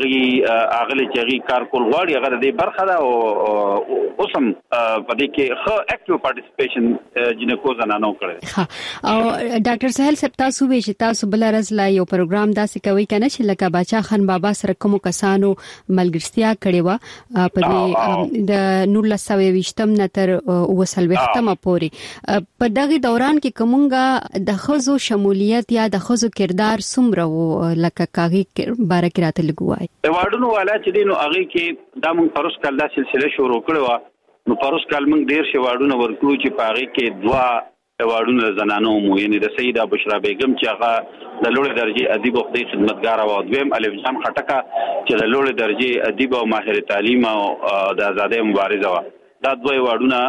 هغه کار کول غواړي هغه د برخه ده او اوسم په دې کې خو اکټیو پارټیسیپیشن جنکو زنانو کړی او ډاکټر سہیل صاحب تاسو وی چې تاسو بل رزلا یو پروګرام داسې کوي کنه چې لکه باچا خان بابا سره کوم کسانو ملګرتیا کړې و په دې د 1920 نه تر 1920 پورې په دغه دوران کې کومګه د خزو شمولیت یا د خزو کردار څومره و لکه کاغي بارک راته لګوای ایوارډونو والا چې دینو هغه کې دا مونږ پروس کال دا سلسله شروع کړو نو پروس کال مونږ ډیر شی ایوارډونو ورکړو چې پاغي کې دوا ایوارډونو زنانو مو یعنی د سیده بشرا بیگم چې هغه د لوړ درجه ادیب او خدای خدمتګار او دویم الف جام خټکا چې د لوړ درجه ادیب او ماهر تعلیم او د آزادۍ مبارزه وا دا دوه ایوارډونه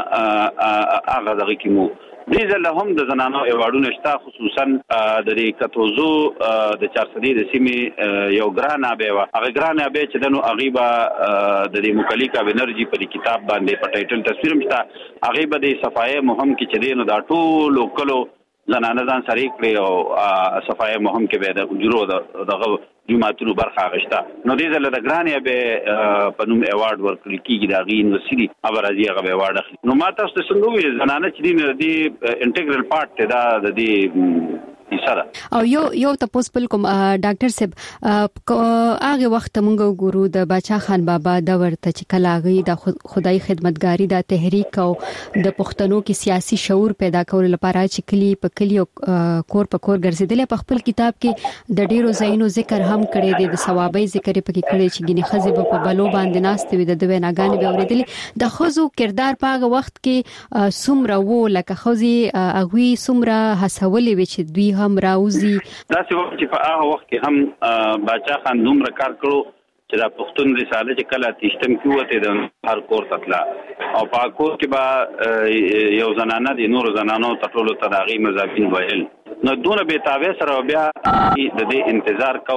هغه دغه کې مو دې ځل هم د زنانو ایوارډونه شته خصوصا د دې کتوزو د 400 د سیمې یو ګرانه به هغه ګرانه به چې دنو اغيبه د دې مکلیکا بنرجی په کتاب باندې په ټایټل تصویر مشته اغيبه د صفایه مهم کې چې دینو دا ټول لوکلو زنانه ځان سره کړی او صفایه مهم کې به د اجرو دغه جمعتونو برخه غشتا نو دې زله د ګرانې به په نوم ایوارډ ورکړي کیږي دا غي یونیورسيټي ابرازي هغه ایوارډ اخلي نو ما تاسو ته څنګه زنانه چې دې انټیګرل پارت دا د دې او یو تاسو بل کوم ډاکټر صاحب هغه وخت مونږ ګورو د باچا خان بابا د ورته چې کلاغي د خدای خدمتګاری د تحریک او د پښتنو کې سیاسي شعور پیدا کول لپاره چې کلی په کلی کور په کور ګرځیدل په خپل کتاب کې د ډیرو زینو ذکر هم کړی دی د ثوابي ذکر پکې کړی چې ګنې خزه په بلو باندې ناشته وي د دوی ناګانی به اوریدل د خزو کردار په هغه وخت کې سمره وو لکه خزي اغوي سمره حسولې وي چې دوی هم راوزي دا چې په هغه وخت کې هم باچا خان دومره کار کړو چې دا پښتون رساله چې کله تشتم کیوته د هر کور تطلا او په کور کې با یو زنانه دي نور زنانو ټولو تداغي مزابین وایل نو دونه به تابع سره بیا د دې انتظار کو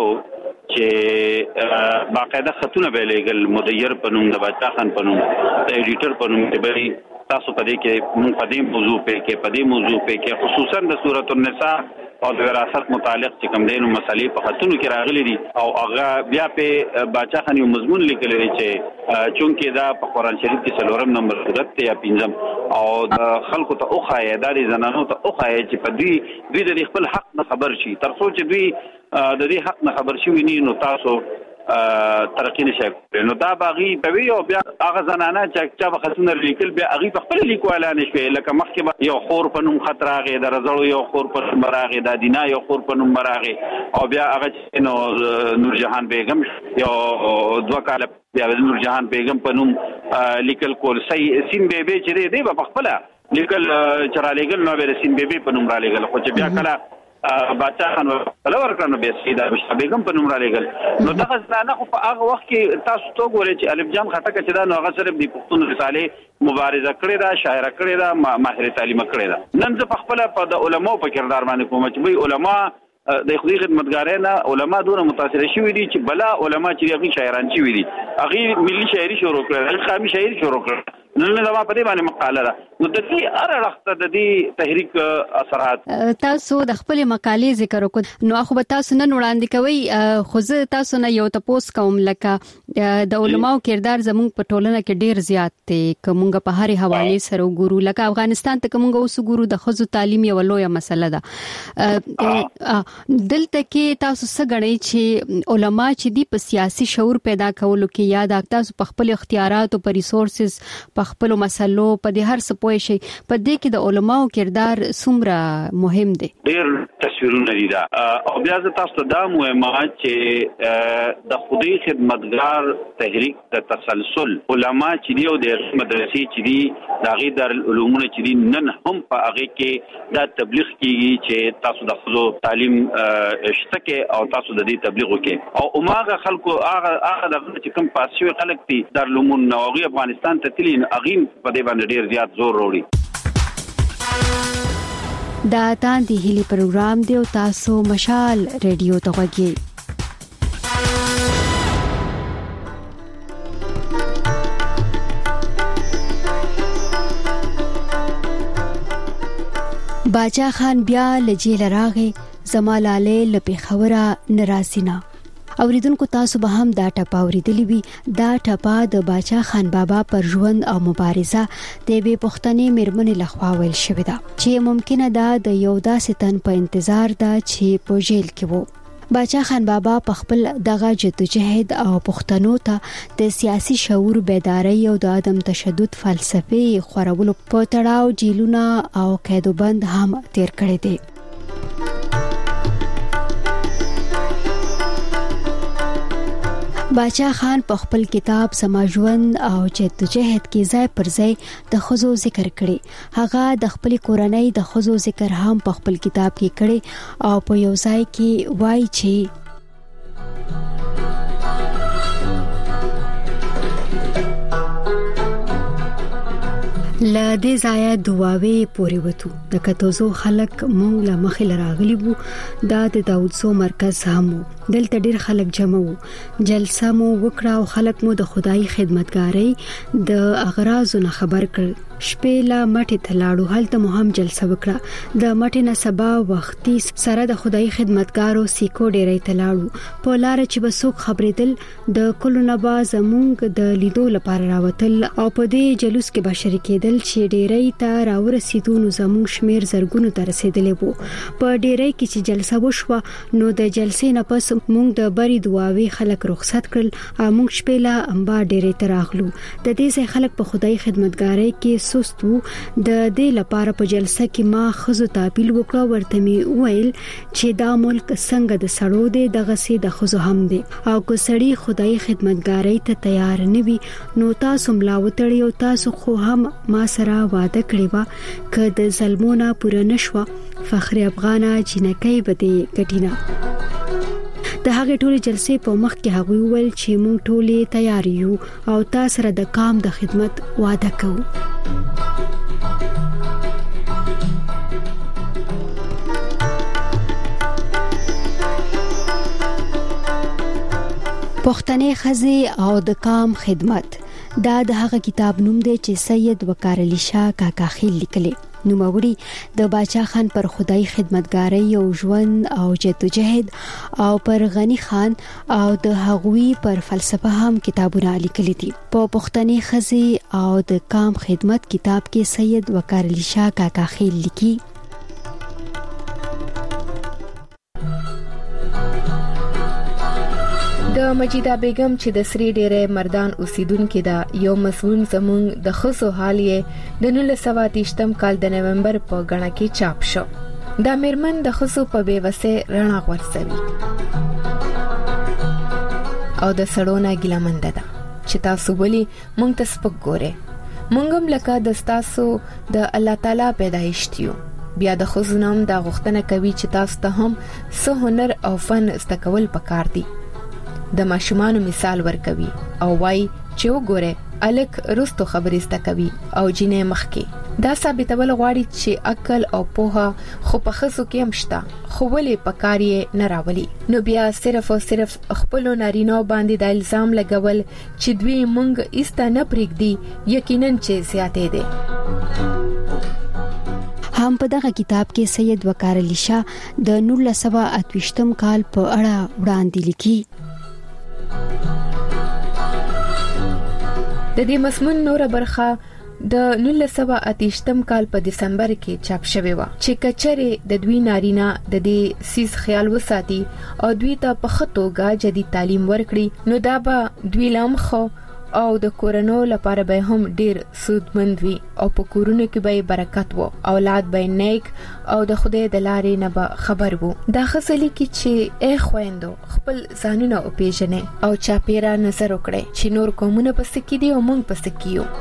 چې باقاعده خطونه به لګل مدیر پنوم د باچا خان پنوم د ایډیټر پنوم ته به تاسو پدې کې مون پدې موضوع په کې خصوصا د سورۃ النساء او د وراثت متعلق چې کوم دینو مسلې په خطونو کې راغلي دي او هغه بیا په باچا خان یو مضمون لیکل لري چې چونکه دا په قران شریف کې 4 نمبر صورت یا 5 او د خلکو ته اوخایه د زنانو ته اوخایه چې په دوی د خپل حق نه خبر شي ترڅو چې دوی د دې حق نه خبر شي ویني نو تاسو ترقی نشي نو دا باغی په وی او بیا هغه زنانه چې په خصونه لیکل بیا هغه په خپل لیکوالانه شوی لکه مخکې یو خور په نوم خطر راغی د رزړو یو خور په نوم راغی د دینا یو خور په نوم راغی او بیا هغه نو نور جهان بیگم یو دوه کال بیا نور جهان بیگم په نوم لیکل کول سین بیبي چې دی په خپل لیکل چرالېګل نو ورسین بیبي په نوم را لېګل خو چې بیا کله باچا خان ولور کړنو به سیدا بشا بیگم په نوم را لېګل نو دغه ځانه خو په هغه وخت کې تاسو تو ګورئ چې الف جان خټک چې دا نو هغه سره د پښتون رساله مبارزه کړې ده شاعر کړې ده ماهر تعلیم کړې ده نن زه په خپل په د علماء په کردار باندې کوم چې وی علما د خدای خدمتګارانه علما دونه متاثر شوي دي چې بلا علما چې هغه شاعران شوي دي هغه ملي شاعري شروع کړل هغه قومي شاعري شروع کړل نن دا په دې باندې مقاله ده نو د دې ارغخته د دې تحریک اثرات تاسو د خپل مقالې ذکر وکړ نو خو به تاسو نن وړاندې کوي خو زه تاسو نه یو تاسو کوم لکه د علماو کردار زموږ په ټولنه کې ډیر زیات دی کومه په هر حواله سره ګورو لکه افغانستان ته کومه اوس ګورو د خزو تعلیم یو لویه مسله ده دلته کې تاسو څه غړي چې علما چې دی په سیاسي شعور پیدا کولو کې یاد تاسو په خپل اختیارات او په ریسورسز په خپل مسلو په دې هر څه پوه شي په دې کې د علماو کردار څومره مهم دی ډېر تصویرونه دي دا او بیا تاسو ته دا مهمه چې د خدای خدمتګار تحریک د تسلسل علما چې دی او د مدرسې چې دی د غي دارالعلوم چې دی نن هم په هغه کې دا تبلیغ کیږي چې تاسو د خپل تعلیم شته او تاسو د دې تبلیغ وکړي او ماغه خلکو هغه د کوم پاسوي خلک دي دارالعلوم نوغي افغانستان ته تلین اغیم په دې باندې ډیر زیات زور وروړي دا تاندې هلي پروګرام دی او تاسو مشال ریډیو ته غوږی باچا خان بیا لجیل راغی زمالاله لپی خبره نراسینا اوریدونکو تاسو به هم دا ټپا اوریدلی وي دا ټپا د باچا خان بابا پر ژوند او مبارزه د بې پښتنې میرمنې لخوا ویل شوې ده چې ممکنه ده د یو داسې تن په انتظار ده چې په جیل کې وو باچا خان بابا په خپل دغه جدوجہد او پښتنو ته د سیاسي شعور بیداری او د عدم تشدد فلسفي خورولو په تړاو جیلونه او قیدوبند هم تیر کړی دی باچا خان په خپل کتاب سماجوند او جدوجہد کې ځای پر ځای د خزو ذکر کړي هغه د خپل کورنۍ د خزو ذکر هم په خپل کتاب کې کړي او په یو ځای کې وایي چې لدې ځای دواوی پوری وته د کتوزو خلک مونږ له مخې لراغلی وو دا د داودسو مرکز هم دلته ډیر خلک جمع وو جلسه مو وکړه او خلک مو د خدای خدمتګاری د اغراضو نه خبر کړ شپې لا مټې ته لاړو هلته مو هم جلسه وکړه د مټې نه سبا وختي سره د خدای خدمتګارو سیکو ډیرې ته لاړو په لار چې بسوک خبرېدل د کلو نه با زمونږ د لیدو لپاره راوتل او په دې جلوس کې بشری کېدل چې ډیرې ته راورسېدونو زمونږ شمیر زرګونو ته رسیدلې وو په ډیرې کې چې جلسه وشوه نو د جلسې نه پس مونږ د بری دواوی خلک رخصت کړل او مونږ شپې لا انبا ډیرې ته راغلو د دې ځای خلک په خدای خدمتګاری کې سستو د دې لپاره په جلسه کې ما خزو تعبیل وکړه ورته می ویل چې دا ملک څنګه د سړو دی دغه سي د خزو هم دی او کو سړی خدای خدمتګاری ته تیار نه وي نو تاسو ملاوتړی او تاسو خو هم ما سره وعده کړی و ک د ظلمونه پوره نشوه فخر افغانا جنکی بده ګټینا د هغه ټولې جلسې په مخ کې هغه ویل چې مونږ ټولې تیار یو او تاسو سره د کام د خدمت وعده کوو پښتنې خزي او د کام خدمت دا د هغه کتاب نوم دی چې سید وقار علي شاه کاکا خیل لیکلی نوموړي د باچا خان پر خدای خدمتګاری او ژوند او جدوجہد او پر غنی خان او د هغوی پر فلسفه هم کتابونه لیکلي دي په پښتنې خزي او د کام خدمت کتاب کې سید وقار علي شاه کاکا خیل لیکي د مجیده بیگم چې د سری ډیره مردان اوسیدونکو دا یو مسؤل زمونږ د خصو حالیه د 1928 کال د نومبر په غڼه کې چاپ شو دا میرمن د خصو په بیوسه رڼا ورسوي او د سړونه ګلمنده ده چې تاسو ولي مونږ ته سپک ګوره مونږم لکه د تاسو د الله تعالی پیدایشتیو. بیا د خزونم دا غوښتنه کوي چې تاسو ته هم څه هنر او فن استکول پکار دي. د ماشومان مثال ورکوي او وای چې وګوره الک رستو خبرې استکوي او جنې مخکې. دا ثابتول غواړي چې عقل او پوهه خو په خزو کې هم شته، خو ولې پکار یې نه راولي. نو بیا صرف او صرف خپل نارینه باندې د الزام لګول چې دوی مونږ ایسته نه پرېږدي یقینا چې زیاتې دي. هم په دغه کتاب کې سید وقار علي شاه د 1928 کال په اړه وړاندې لیکي. د دې مضمون نوره برخه د 1928 کال په دسمبر کې چاپ شوی و چې کچره د دوی نارینه د دې سیس خیال وساتي او دوی ته په خطوګه جدي تعلیم ورکړي نو دا به دوی لامخو او د کورونو لپاره به هم ډیر سودمند وي او په کورونو کې به برکت وو، اولاد به نیک او د خدای د لارې نه به خبر وو. دا خصلی کې چې اے خويندو خپل ځانونه او پیژنې او چاپیرا نظر وکړي چې نور قومونه پس کې دي او موږ پس کې یو.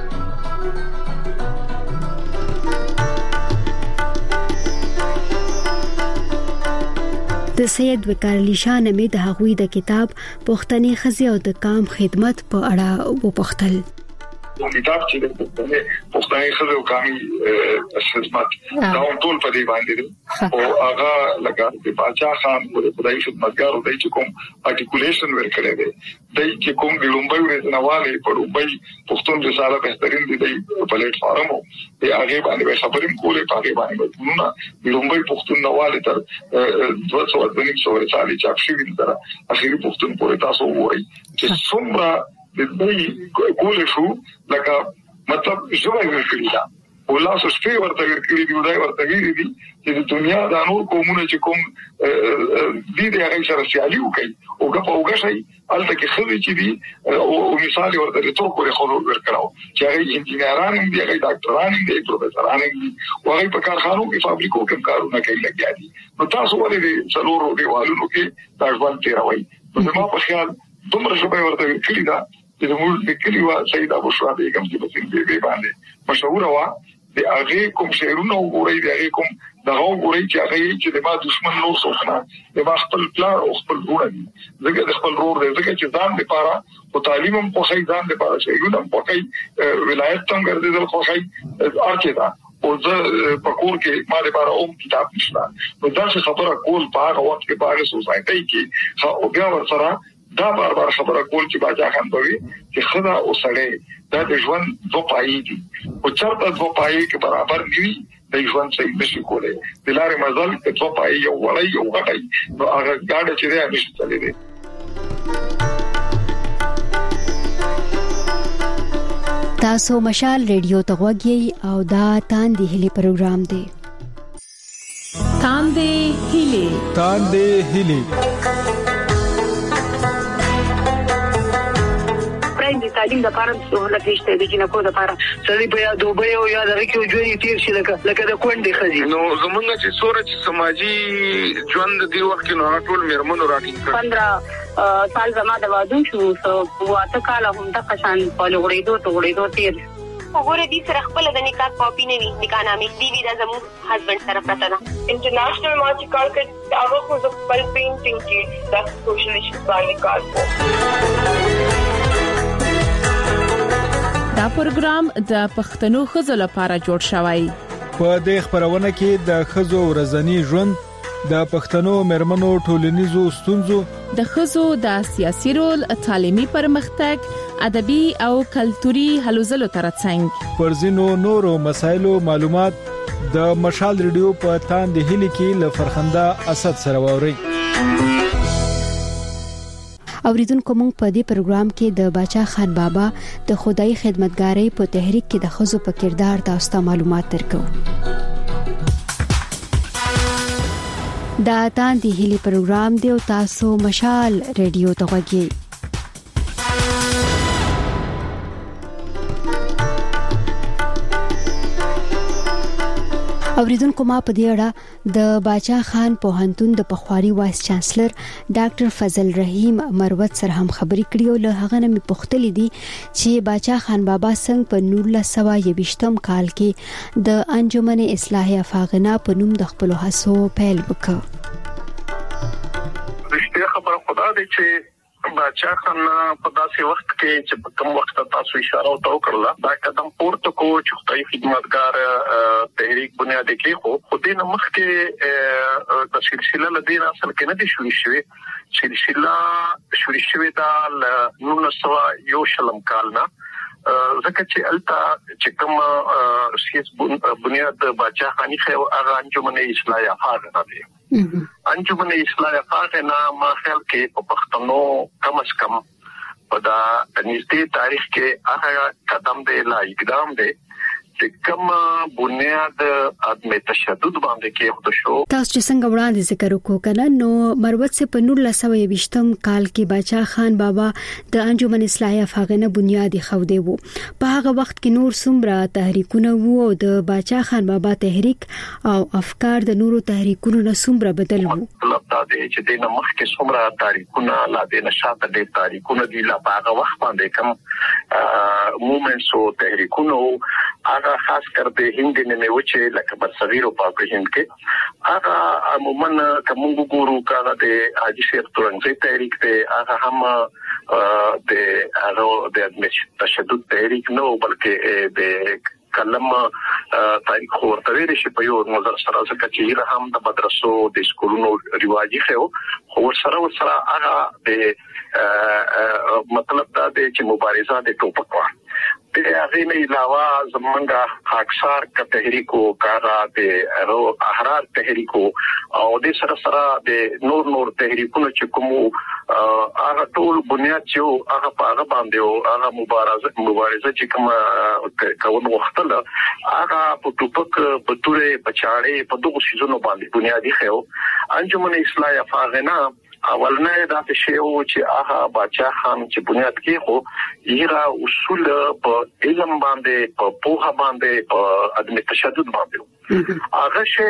د سید وقار علي شاه نامې د هغوی د کتاب پښتني خزي او د کام خدمت په اړه وپوښتل. کتاب چې د پښتني خزي او کامي خدمت دا ټول په دې باندې دي او هغه لکه د باچا خان په خدای خدمتګار او د کوم ارټیکولیشن ورکړي دي د چې کوم د لومبۍ ورځنواله په لومبۍ پښتون رساله بهترین دي د پلیټ فارم او هغه باندې خبرې کولې په هغه باندې نو لومبۍ پښتون نواله تر 200 رساله چاپ شوې دي تر اخیری پښتون پورې تاسو وایي چې څومره د دې کول شو لکه مطلب ژوند ورکړي دا ولاسو شپې ورته ورکړي دی ودای ورته ویلي دي چې د دنیا د نور قومونو چې کوم دې هغه سره سیالي وکړي او هغه شي الته کې خلک چې دي او مثال ورته ټول پورې خلک ورکړاو چې هغه انجینران دي هغه ډاکټران دي پروفیسوران دي او هغه په کارخانو کې فابریکو کې کارونه کوي لګیا دي. نو تاسو ولې څلورو دیوالونو کې تاسو تیروي نو ما په خیال دومره شپه ورته وکړي دا چې موږ د کلیوا سید ابو شوا بیگم چې په سین دی باندې مشهور وا د هغه کوم شعرونه وګورئ د هغه کوم دغه وګورئ چې هغه چې د ما دشمن نور څوک نه د ما خپل پلان او خپل ګوره دي زګر د خپل رور دی زګر چې ځان لپاره او تعلیم هم په خی ځان لپاره شعرونه په خی ولایت څنګه ګرځیدل خو خی ارچه دا او زه په کور کې ما لپاره اوم کتاب نشته نو دا څه خبره کول په هغه وخت کې په هغه سوسایټي کې او بیا ورسره دا بار خبره کول چې باچا خان بوي چې خدا او سړی دا د ژوند دوه پای دي او چرته دوه پای کې برابر نیوي د ژوند صحیح نشي کولای د لارې مزل ته دوه پای یو وړي یو غټي نو هغه ګاډه چې دی نشي تللی. تاسو مشال ریډیو ته غوږی او دا تاندې هلي پروګرام دی. تاندې هلي د تعلیم لپاره سہولت نشته د جنکو لپاره سړي په یا دوبه او یا د کې ژوند تیر شي لکه د کونډې خزي نو زمونږ چې سورج سماجی ژوند دی وخت نو ټول میرمنو راټینګ 15 سال زما د وادو شو واته کال هم د قشان په لوړېدو تیر وګوره دې سره خپل د نکاح کاپی نه وی نکاح نامې دی وی د زمو هسبند سره پته ده انټرنیشنل ما چې کار کړ هغه خو د خپل پینټینګ کې د سوشل ایشوز باندې کار کوي. دا پروګرام د پښتنو خزو لپاره جوړ شوی. په دې خبرونه کې د خزو ورځنی ژوند، د پښتنو مرمنو ټولنیزو ستونزو، د خزو د سیاسي رول، تعلیمي پرمختګ، ادبي او کلتوري هلو ځلو ترڅنګ پر ځینو نورو مسایلو معلومات د مشال ریډیو په تاندې هلي کې ل فرخنده اسد سره ووري. اوریدونکو موږ په دې پروګرام کې د باچا خان بابا د خدای خدمتګاری په تحریک کې د خزو په کردار تاسو ته معلومات درکو. دا تاندې هلي پروګرام دی او تاسو مشال ریډیو ته غوږی. اوریدونکو ما په دې اړه د باچا خان پوهنتون د پخوانی وایس چانسلر ډاکټر فضل رحیم مروت سره هم خبرې کړې او له هغه نه مې پوښتلې دي چې باچا خان بابا څنګه په 1922 کال کې د انجمن اصلاح افاغنا په نوم د خپل هڅو پیل وکړ. رښتیا خبره خدا دې چې باچا خان په داسې وخت کې چې کوم وخت تاسو اشاره وکړه دا قدم پورته کو چې خدای خدمتګار تحریک بنیاد کې خو دې نه مخکې د سلسله لدین اصل کې نه دي شوې سلسله شوې دا 1901 کال نه ځکه چې التا چې کوم سیاست بنیاد باچا خانی خو هغه انجمن اصلاح افاغنا دی. انجمن اصلاح افاغنا ما خیال کې په پښتنو کم از کم په دا نږدې تاریخ کې هغه قدم دی لا اقدام دی چې کوم بنیاد عدم تشدد باندې کې خود شو. تاسو چې څنګه وړاندې ذکر وکړو کنه نو مروت سے په 1922 کال کې باچا خان بابا د انجمن اصلاح افاغنا بنیادی خوده وو. په هغه وخت کې نور څومره تحریکونه وو او د باچا خان بابا تحریک او افکار د نورو تحریکونو نه څومره بدل وو. مطلب دا دی چې د مخکې څومره تحریکونه لا د نشاط د تحریکونه دی لا په هغه وخت باندې کوم موومنټس او تحریکونه هغه خاص کر د هند نه وچه لکه برصغیر او پاک هند کې هغه عموما کوم ګورو کاغه د حاجی شیخ تورنګزی تحریک ته هغه هم د تشدد تحریک نو بلکې د کلم تاریخ ورته ویل شي په یو نظر سره ځکه چې هم د مدرسو د سکولونو ریواجی خو سره هغه د مطلب دا دی چې مبارزه د ټوپک د هغه نه علاوه زمونږه خاکسار کا تحریک او کارا د احرار تحریک او د سره د نور تحریکونو چې کوم هغه ټول بنیاد چې هغه په هغه باندې او هغه مبارزه چې کوم کول وختله هغه په ټوپک په تورې بچاړې په دغه سيزونو باندې بنیادی خو انجمن اصلاح افاغنا اولنه دا شی او چې هغه باچا خان چې بنیاد کې خو یرا اصول په علم باندې په پوهه باندې په عدم تشدد باندې هغه شی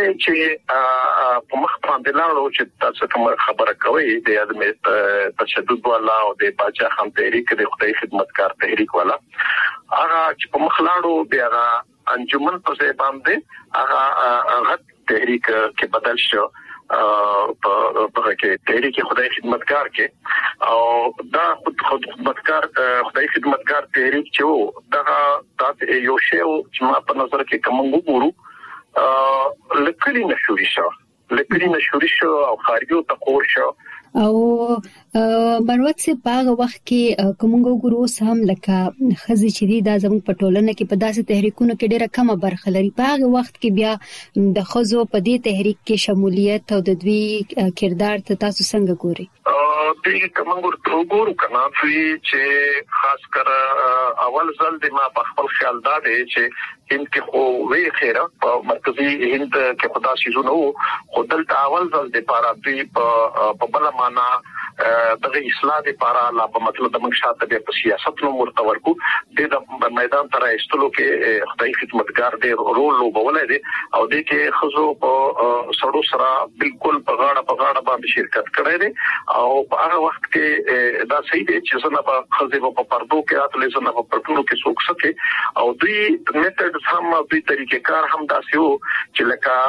چې په مخ باندې لاړو چې تاسو کوم خبره کوي د عدم تشدد والا او د باچا خان تحریک د خدای خدمتګار تحریک والا هغه چې په مخ لاړو بیا انجمن په ځای باندې هغه تحریک کې بدل شو په کې تحریک خدای خدمتګار کې او دا خدای خدمتګار تحریک چې وو دا یو شی چې ما په نظر کې کوم وګورو لکلی نشوري شو او خارجو تقور شو او مروت سے پاغه وخت کې کومګو ګروس هم لکه خزي چې دی دا زموږ په ټولنه کې په داسې تحریکونو کې ډېره کمه برخه لري. پاغه وخت کې بیا د خزو په دې تحریک کې شمولیت او د دوی کردار ته تاسو څنګه ګوري؟ د کومګو ګورو کنه چې خاص کر اول ځل د ما په خپل خیال دا دی چې هند کې خو وی خیره په مرکزی هند کې خدا شیزونه خو دلته اول ځل د پاره دوی په بل معنا دغه اصلاح لپاره لا په مطلب د منشات د سیاست نو مرتورکو د میدان تر ایستلو کې خدای خدمتګار د رول لوبولای دي او د کې خزو په سړو سره بالکل په غاړه باندې شرکت کړی دي او په هغه وخت کې دا صحیح دی چې څنګه په خزو په پردو کې راتلې څنګه په پردو کې څوک سکے او دوی میتھډ هم دوی طریقې کار هم داسې وو چې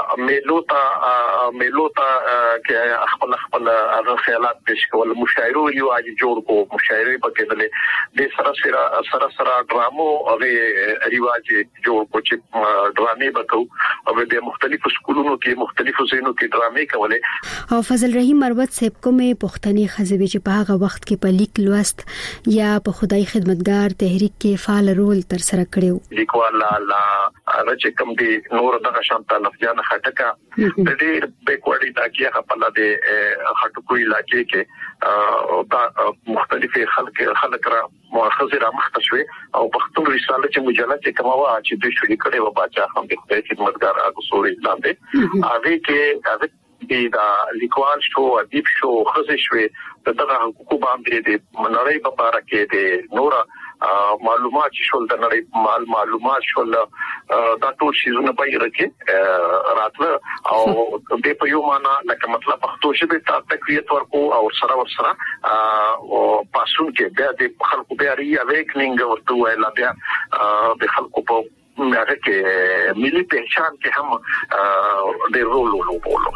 لکه میلوتا کې خپل هغه خیالات پیش کول مشاعره یو اج جوړ کو مشاعره پکې د سره ډرامو او ریواج جوړ کو چې ډرامې وکاو او د مختلفو سکولونو کې مختلفو زینو کې ډرامې کولې. او فضل رحیم مروت صاحب کومه پښتني خزوی چې په هغه وخت کې په لیک لوست یا په خدای خدمتګار تحریک کې فعال رول تر سره کړو. لیکوال لا هغه چې کوم دي نور دغه شانت لفظان خټکا د دې بیکورډی دا کې خپل د خټکو علاقې کې دا مختلفه خلک را مؤخذ را مختشوي او پښتون رساله چې مجله چې کومه چې د شوري کړي و باچا هم د خدای خدمتګار هغه سوري لاندې هغه کې دا لیکوال شو ادیب شو خزه شوي دغه حقوق باندې د منړۍ په اړه کې د نور معلومات شول د نړۍ معلومات شول دا ټول شیزونه به یې راتله او د په یو معنا لکه مطلب پښتو ژبه ته تقویت ورکو او سره او پاسون کې بیا د خلکو بیا ری اویکنینګ ورته ویل بیا د خلکو په هغه کې ملي پہچان کې هم د رول ولوبولو.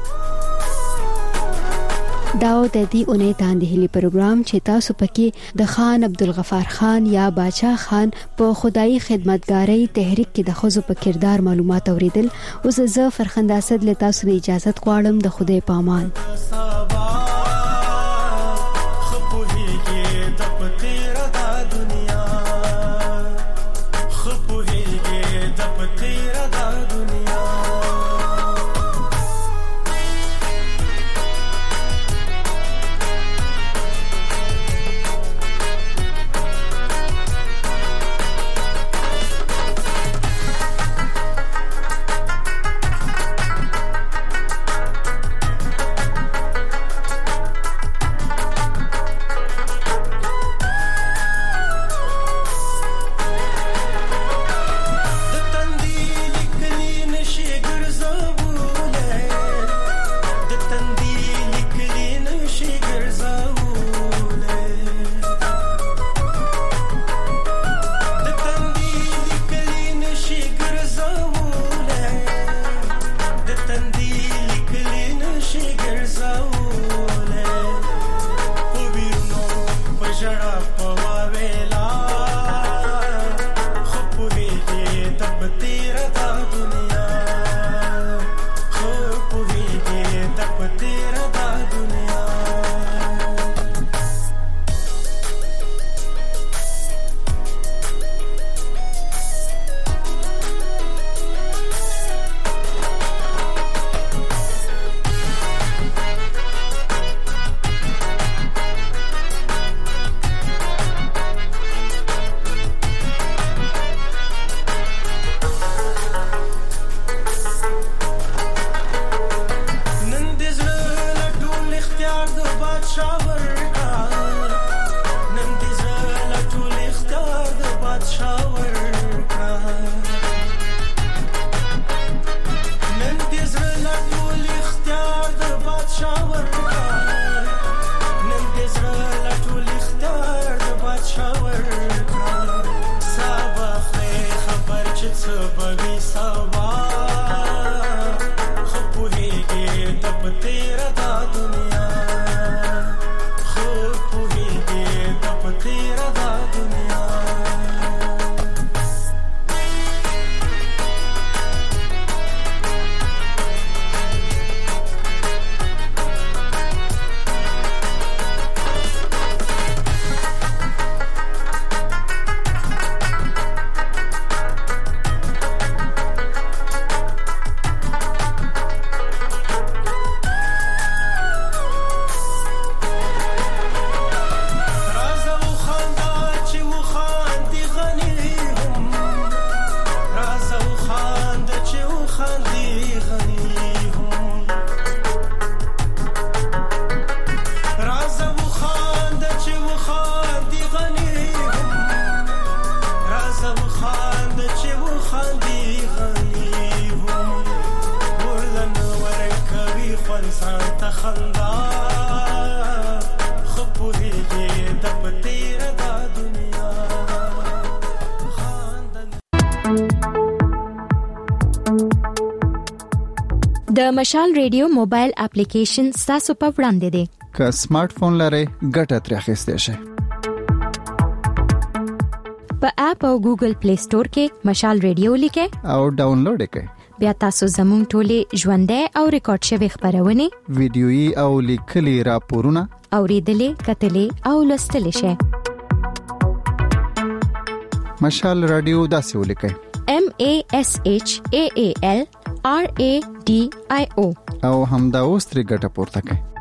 داو د دې اونۍ تاندهلي پروګرام چې تاسو پکې د خان عبدالغفار خان یا باچا خان په خدای خدمتګاری تحریک کې د خزو په کردار معلومات اوریدل. اوس زه فرخنده اسد له تاسو د اجازه غواړم. د خدای پامان. د مشال ریډیو موبایل اپلیکیشن تاسو په وړاندې دی. که سمارټ فون لرئ ګټه ترې اخیستئ شئ. په اپ او ګوګل پلی سٹور کې مشال ریډیو لیکئ او ډاونلوډ کړئ. بیا تاسو زموږ ټولې ژوندۍ او ریکارډ شوی خبرونه ویډیويي او لیکلي راپورونه اوریدلې کتلې او لوستلې شئ. مشال رادیو داسې ولیکئ MASHAAL RADIO او همدا اوس ترې ګټه پورته کړئ.